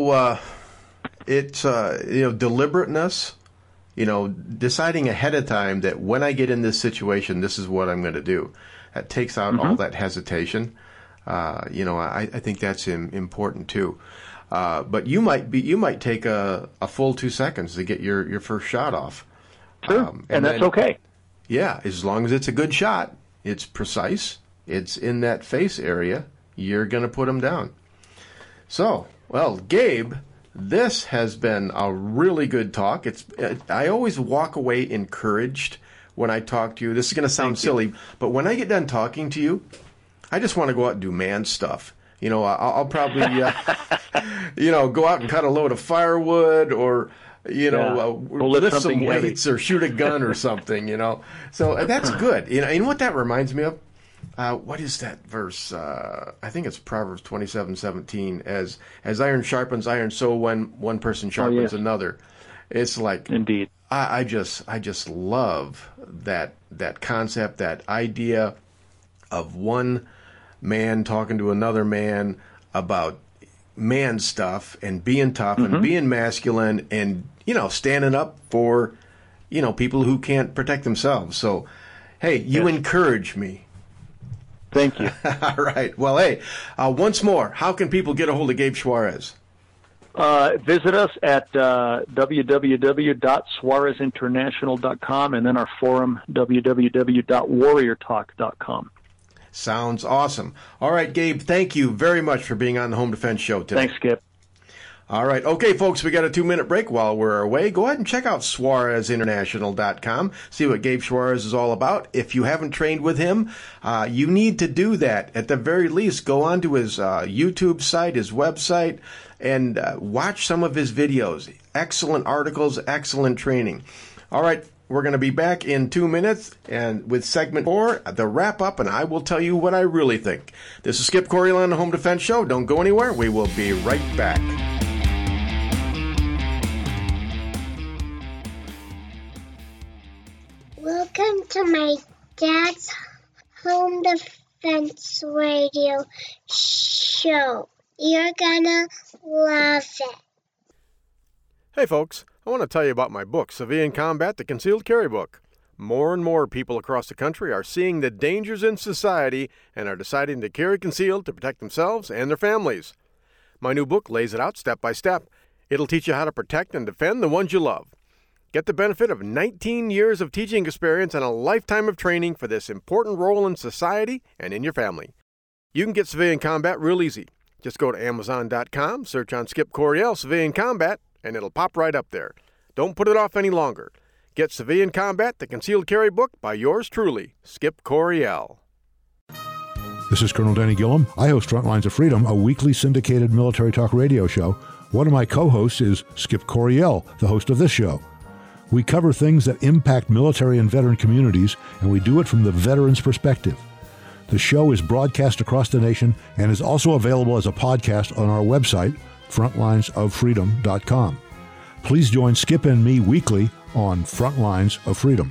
it's deliberateness. Deciding ahead of time that when I get in this situation, this is what I'm going to do. That takes out all that hesitation. I think that's important too. But you might take a full 2 seconds to get your first shot off. Sure, and that's okay. Yeah, as long as it's a good shot, it's precise, it's in that face area, you're going to put them down. So, well, Gabe, this has been a really good talk. I always walk away encouraged when I talk to you. This is going to sound silly, but when I get done talking to you, I just want to go out and do man stuff. I'll probably, go out and cut a load of firewood or, lift some weights or shoot a gun or something, So that's good. And what that reminds me of, what is that verse? I think it's Proverbs 27:17. As iron sharpens iron, so when one person sharpens another. It's like, indeed. I just love that concept, that idea of one man talking to another man about man stuff and being tough and being masculine and, standing up for, people who can't protect themselves. So, hey, you encourage me. Thank you. All right. Well, hey, once more, how can people get a hold of Gabe Suarez? Visit us at www.suarezinternational.com and then our forum, www.warriortalk.com. Sounds awesome. All right, Gabe, thank you very much for being on the Home Defense Show today. Thanks, Skip. All right. Okay, folks, we got a 2-minute break while we're away. Go ahead and check out SuarezInternational.com. See what Gabe Suarez is all about. If you haven't trained with him, you need to do that. At the very least, go onto his YouTube site, his website, and watch some of his videos. Excellent articles, excellent training. All right. We're going to be back in 2 minutes and with segment 4, the wrap up, and I will tell you what I really think. This is Skip Coryell on the Home Defense Show. Don't go anywhere. We will be right back. Welcome to my dad's Home Defense Radio show. You're gonna love it. Hey folks, I want to tell you about my book, Civilian Combat, the Concealed Carry Book. More and more people across the country are seeing the dangers in society and are deciding to carry concealed to protect themselves and their families. My new book lays it out step by step. It'll teach you how to protect and defend the ones you love. Get the benefit of 19 years of teaching experience and a lifetime of training for this important role in society and in your family. You can get Civilian Combat real easy. Just go to Amazon.com, search on Skip Coryell Civilian Combat, and it'll pop right up there. Don't put it off any longer. Get Civilian Combat, the Concealed Carry Book by yours truly, Skip Coryell. This is Colonel Danny Gillum. I host Frontlines of Freedom, a weekly syndicated military talk radio show. One of my co-hosts is Skip Coryell, the host of this show. We cover things that impact military and veteran communities, and we do it from the veteran's perspective. The show is broadcast across the nation and is also available as a podcast on our website, frontlinesoffreedom.com. Please join Skip and me weekly on Frontlines of Freedom.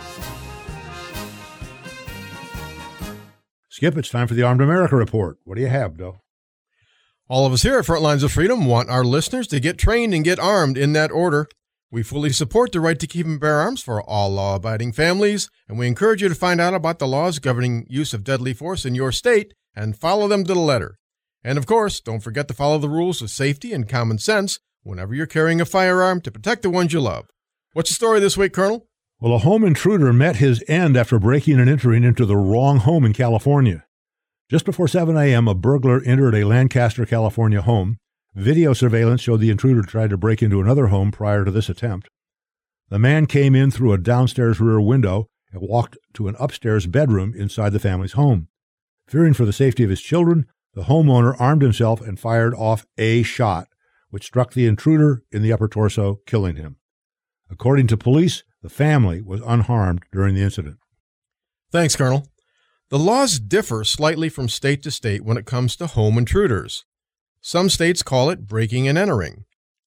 Skip, it's time for the Armed America Report. What do you have, Bill? All of us here at Frontlines of Freedom want our listeners to get trained and get armed in that order. We fully support the right to keep and bear arms for all law-abiding families, and we encourage you to find out about the laws governing use of deadly force in your state and follow them to the letter. And of course, don't forget to follow the rules of safety and common sense whenever you're carrying a firearm to protect the ones you love. What's the story this week, Colonel? Well, a home intruder met his end after breaking and entering into the wrong home in California. Just before 7 a.m., a burglar entered a Lancaster, California home. Video surveillance showed the intruder tried to break into another home prior to this attempt. The man came in through a downstairs rear window and walked to an upstairs bedroom inside the family's home. Fearing for the safety of his children, the homeowner armed himself and fired off a shot, which struck the intruder in the upper torso, killing him. According to police, the family was unharmed during the incident. Thanks, Colonel. The laws differ slightly from state to state when it comes to home intruders. Some states call it breaking and entering.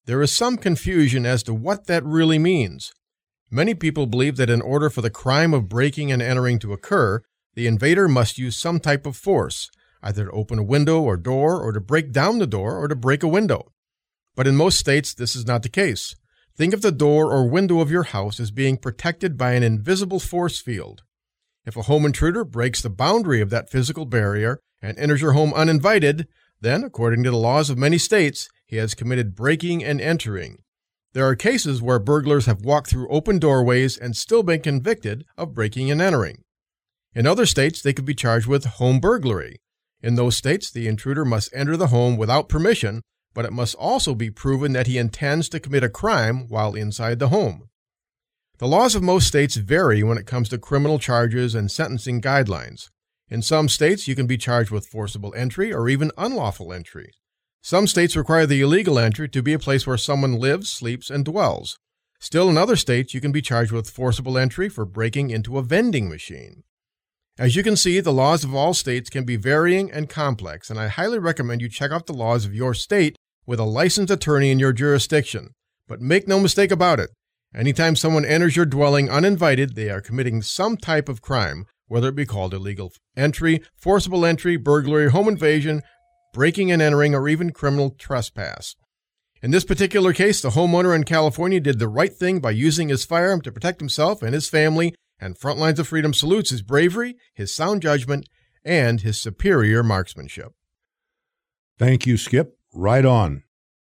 There is some confusion as to what that really means. Many people believe that in order for the crime of breaking and entering to occur, the invader must use some type of force, either to open a window or door, or to break down the door, or to break a window. But in most states, this is not the case. Think of the door or window of your house as being protected by an invisible force field. If a home intruder breaks the boundary of that physical barrier and enters your home uninvited, then, according to the laws of many states, he has committed breaking and entering. There are cases where burglars have walked through open doorways and still been convicted of breaking and entering. In other states, they could be charged with home burglary. In those states, the intruder must enter the home without permission, but it must also be proven that he intends to commit a crime while inside the home. The laws of most states vary when it comes to criminal charges and sentencing guidelines. In some states, you can be charged with forcible entry or even unlawful entry. Some states require the illegal entry to be a place where someone lives, sleeps, and dwells. Still, in other states, you can be charged with forcible entry for breaking into a vending machine. As you can see, the laws of all states can be varying and complex, and I highly recommend you check out the laws of your state with a licensed attorney in your jurisdiction. But make no mistake about it, anytime someone enters your dwelling uninvited, they are committing some type of crime, whether it be called illegal entry, forcible entry, burglary, home invasion, breaking and entering, or even criminal trespass. In this particular case, the homeowner in California did the right thing by using his firearm to protect himself and his family, and Front Lines of Freedom salutes his bravery, his sound judgment, and his superior marksmanship. Thank you, Skip. Right on.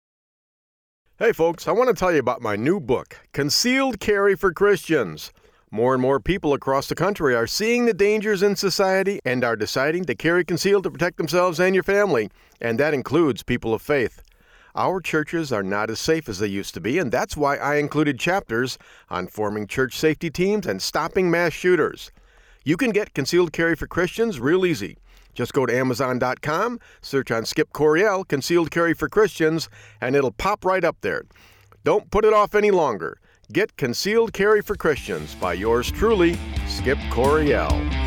Hey folks, I want to tell you about my new book, Concealed Carry for Christians. More and more people across the country are seeing the dangers in society and are deciding to carry concealed to protect themselves and your family, and that includes people of faith. Our churches are not as safe as they used to be, and that's why I included chapters on forming church safety teams and stopping mass shooters. You can get Concealed Carry for Christians real easy. Just go to Amazon.com, search on Skip Coryell, Concealed Carry for Christians, and it'll pop right up there. Don't put it off any longer. Get Concealed Carry for Christians by yours truly, Skip Coryell.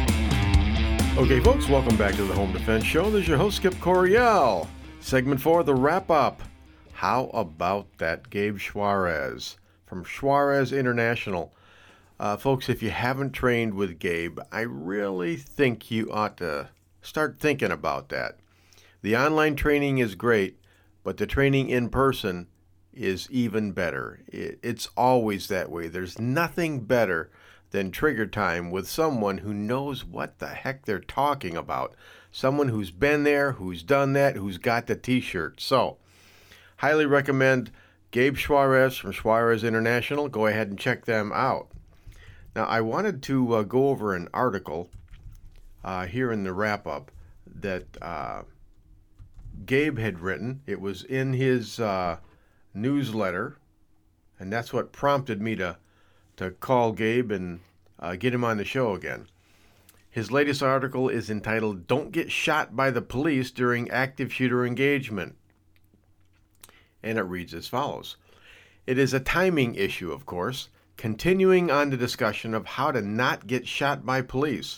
Okay, folks, welcome back to the Home Defense Show. This is your host, Skip Coryell. Segment 4, the wrap-up. How about that Gabe Suarez from Suarez International? Folks, if you haven't trained with Gabe, I really think you ought to start thinking about that. The online training is great, but the training in person is even better. It's always that way. There's nothing better than trigger time with someone who knows what the heck they're talking about. Someone who's been there, who's done that, who's got the t-shirt. So, highly recommend Gabe Suarez from Suarez International. Go ahead and check them out. Now, I wanted to go over an article here in the wrap-up that Gabe had written. It was in his newsletter, and that's what prompted me to call Gabe and get him on the show again. His latest article is entitled, "Don't Get Shot by the Police During Active Shooter Engagement." And it reads as follows. It is a timing issue, of course, continuing on the discussion of how to not get shot by police.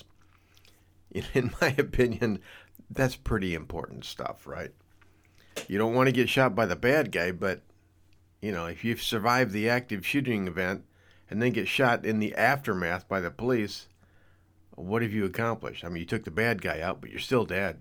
In my opinion, that's pretty important stuff, right? You don't want to get shot by the bad guy, but if you've survived the active shooting event and then get shot in the aftermath by the police, what have you accomplished? I mean, you took the bad guy out, but you're still dead.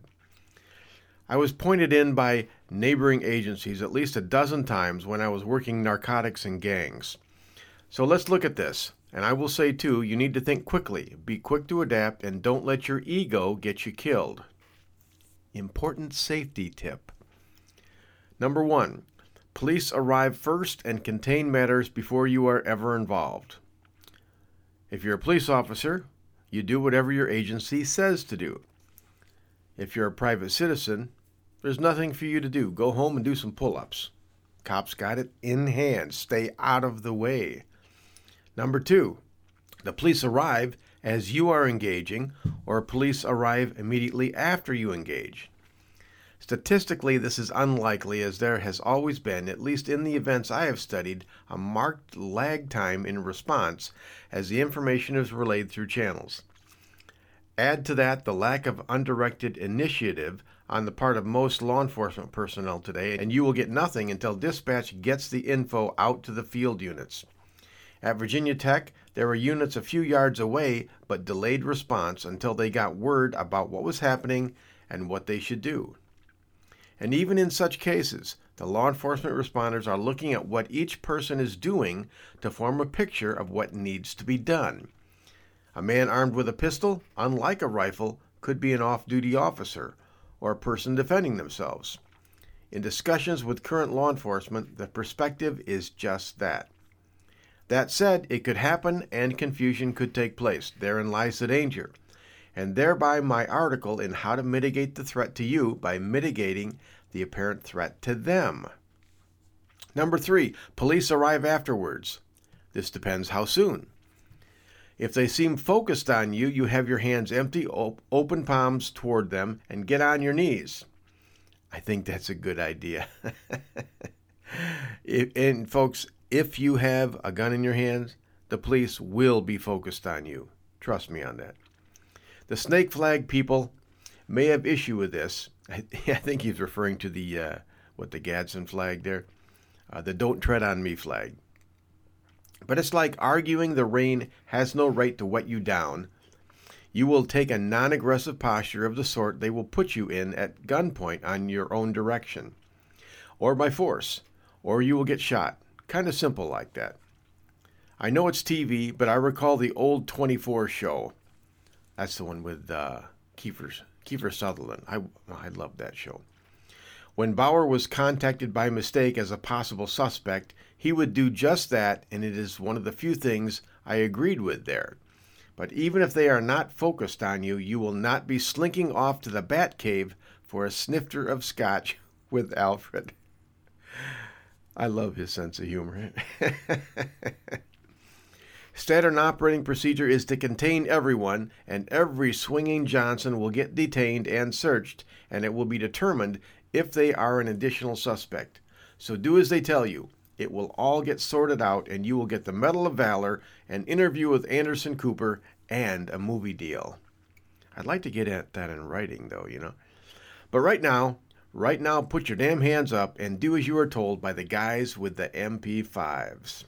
I was pointed in by neighboring agencies at least a dozen times when I was working narcotics and gangs. So let's look at this. And I will say, too, you need to think quickly, be quick to adapt, and don't let your ego get you killed. Important safety tip. Number 1. Police arrive first and contain matters before you are ever involved. If you're a police officer, you do whatever your agency says to do. If you're a private citizen, there's nothing for you to do. Go home and do some pull-ups. Cops got it in hand. Stay out of the way. Number 2, the police arrive as you are engaging, or police arrive immediately after you engage. Statistically, this is unlikely, as there has always been, at least in the events I have studied, a marked lag time in response as the information is relayed through channels. Add to that the lack of undirected initiative on the part of most law enforcement personnel today, and you will get nothing until dispatch gets the info out to the field units. At Virginia Tech, there were units a few yards away, but delayed response until they got word about what was happening and what they should do. And even in such cases, the law enforcement responders are looking at what each person is doing to form a picture of what needs to be done. A man armed with a pistol, unlike a rifle, could be an off-duty officer or a person defending themselves. In discussions with current law enforcement, the perspective is just that. That said, it could happen and confusion could take place. Therein lies the danger. And thereby my article in how to mitigate the threat to you by mitigating the apparent threat to them. Number 3, police arrive afterwards. This depends how soon. If they seem focused on you, you have your hands empty, open palms toward them, and get on your knees. I think that's a good idea. And folks, if you have a gun in your hands, the police will be focused on you. Trust me on that. The snake flag people may have issue with this. I think he's referring to the Gadsden flag there, the "Don't Tread on Me" flag. But it's like arguing the rain has no right to wet you down. You will take a non-aggressive posture of the sort they will put you in at gunpoint on your own direction, or by force, or you will get shot. Kind of simple like that. I know it's TV, but I recall the old 24 show. That's the one with Kiefer Sutherland. I love that show. When Bauer was contacted by mistake as a possible suspect, he would do just that, and it is one of the few things I agreed with there. But even if they are not focused on you, you will not be slinking off to the Bat Cave for a snifter of scotch with Alfred. I love his sense of humor. Standard operating procedure is to contain everyone, and every swinging Johnson will get detained and searched, and it will be determined if they are an additional suspect. So do as they tell you. It will all get sorted out, and you will get the Medal of Valor, an interview with Anderson Cooper, and a movie deal. I'd like to get at that in writing, though, you know. But right now, put your damn hands up and do as you are told by the guys with the MP5s.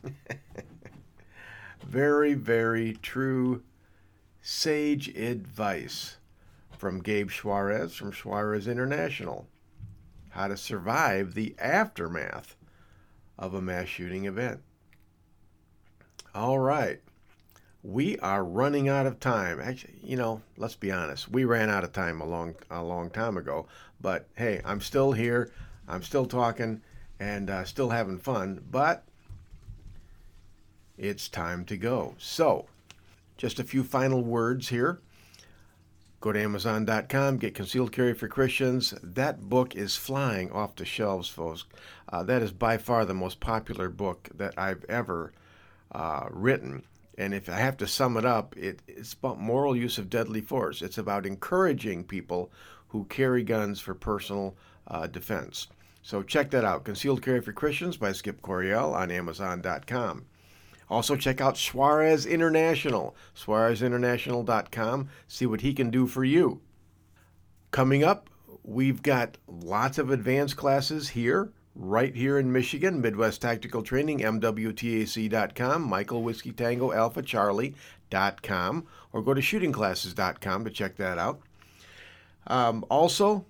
Very, very true, sage advice from Gabe Suarez from Suarez International. How to survive the aftermath of a mass shooting event. All right. We are running out of time. Actually, you know, let's be honest. We ran out of time a long time ago. But hey, I'm still here. I'm still talking and still having fun. But it's time to go. So, just a few final words here. Go to Amazon.com, get Concealed Carry for Christians. That book is flying off the shelves, folks. That is by far the most popular book that I've ever written. And if I have to sum it up, it's about moral use of deadly force. It's about encouraging people who carry guns for personal defense. So check that out. Concealed Carry for Christians by Skip Coryell on Amazon.com. Also check out Suarez International, SuarezInternational.com. See what he can do for you. Coming up, we've got lots of advanced classes here, right here in Michigan, Midwest Tactical Training, MWTAC.com, Michael Whiskey Tango Alpha Charlie.com, or go to shootingclasses.com to check that out. Also,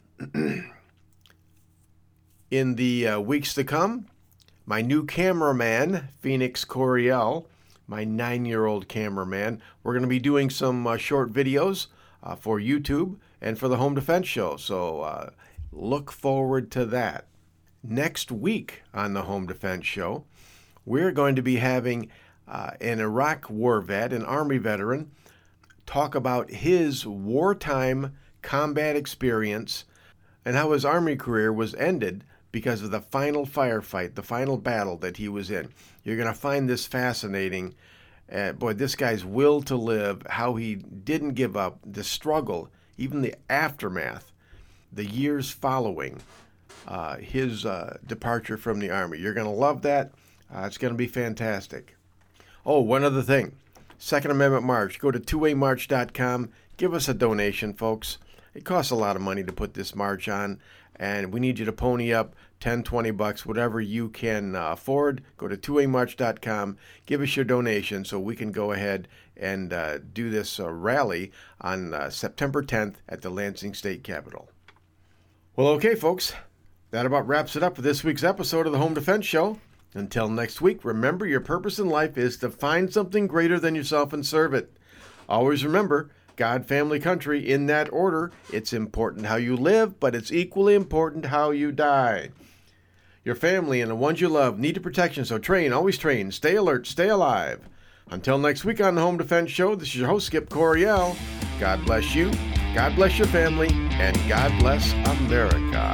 in the weeks to come, my new cameraman, Phoenix Coryell, my 9-year-old cameraman, we're going to be doing some short videos for YouTube and for the Home Defense Show. So look forward to that. Next week on the Home Defense Show, we're going to be having an Iraq war vet, an Army veteran, talk about his wartime combat experience and how his Army career was ended because of the final firefight, the final battle that he was in. You're going to find this fascinating. Boy, this guy's will to live, how he didn't give up, the struggle, even the aftermath, the years following his departure from the Army. You're going to love that. It's going to be fantastic. Oh, one other thing. Second Amendment March. Go to twowaymarch.com. give us a donation, folks. It costs a lot of money to put this march on, and we need you to pony up $10, $20, whatever you can afford. Go to 2amarch.com, give us your donation so we can go ahead and do this rally on September 10th at the Lansing State Capitol. Well, okay, folks, that about wraps it up for this week's episode of the Home Defense Show. Until next week, remember your purpose in life is to find something greater than yourself and serve it. Always remember, God, family, country, in that order. It's important how you live, but it's equally important how you die. Your family and the ones you love need protection, so train, always train, stay alert, stay alive. Until next week on the Home Defense Show, this is your host, Skip Coryell. God bless you, God bless your family, and God bless America.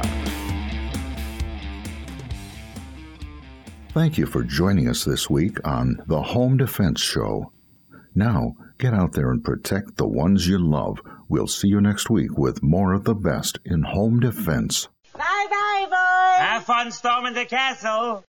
Thank you for joining us this week on the Home Defense Show. Now, get out there and protect the ones you love. We'll see you next week with more of the best in home defense. Bye-bye, boys! Have fun storming the castle!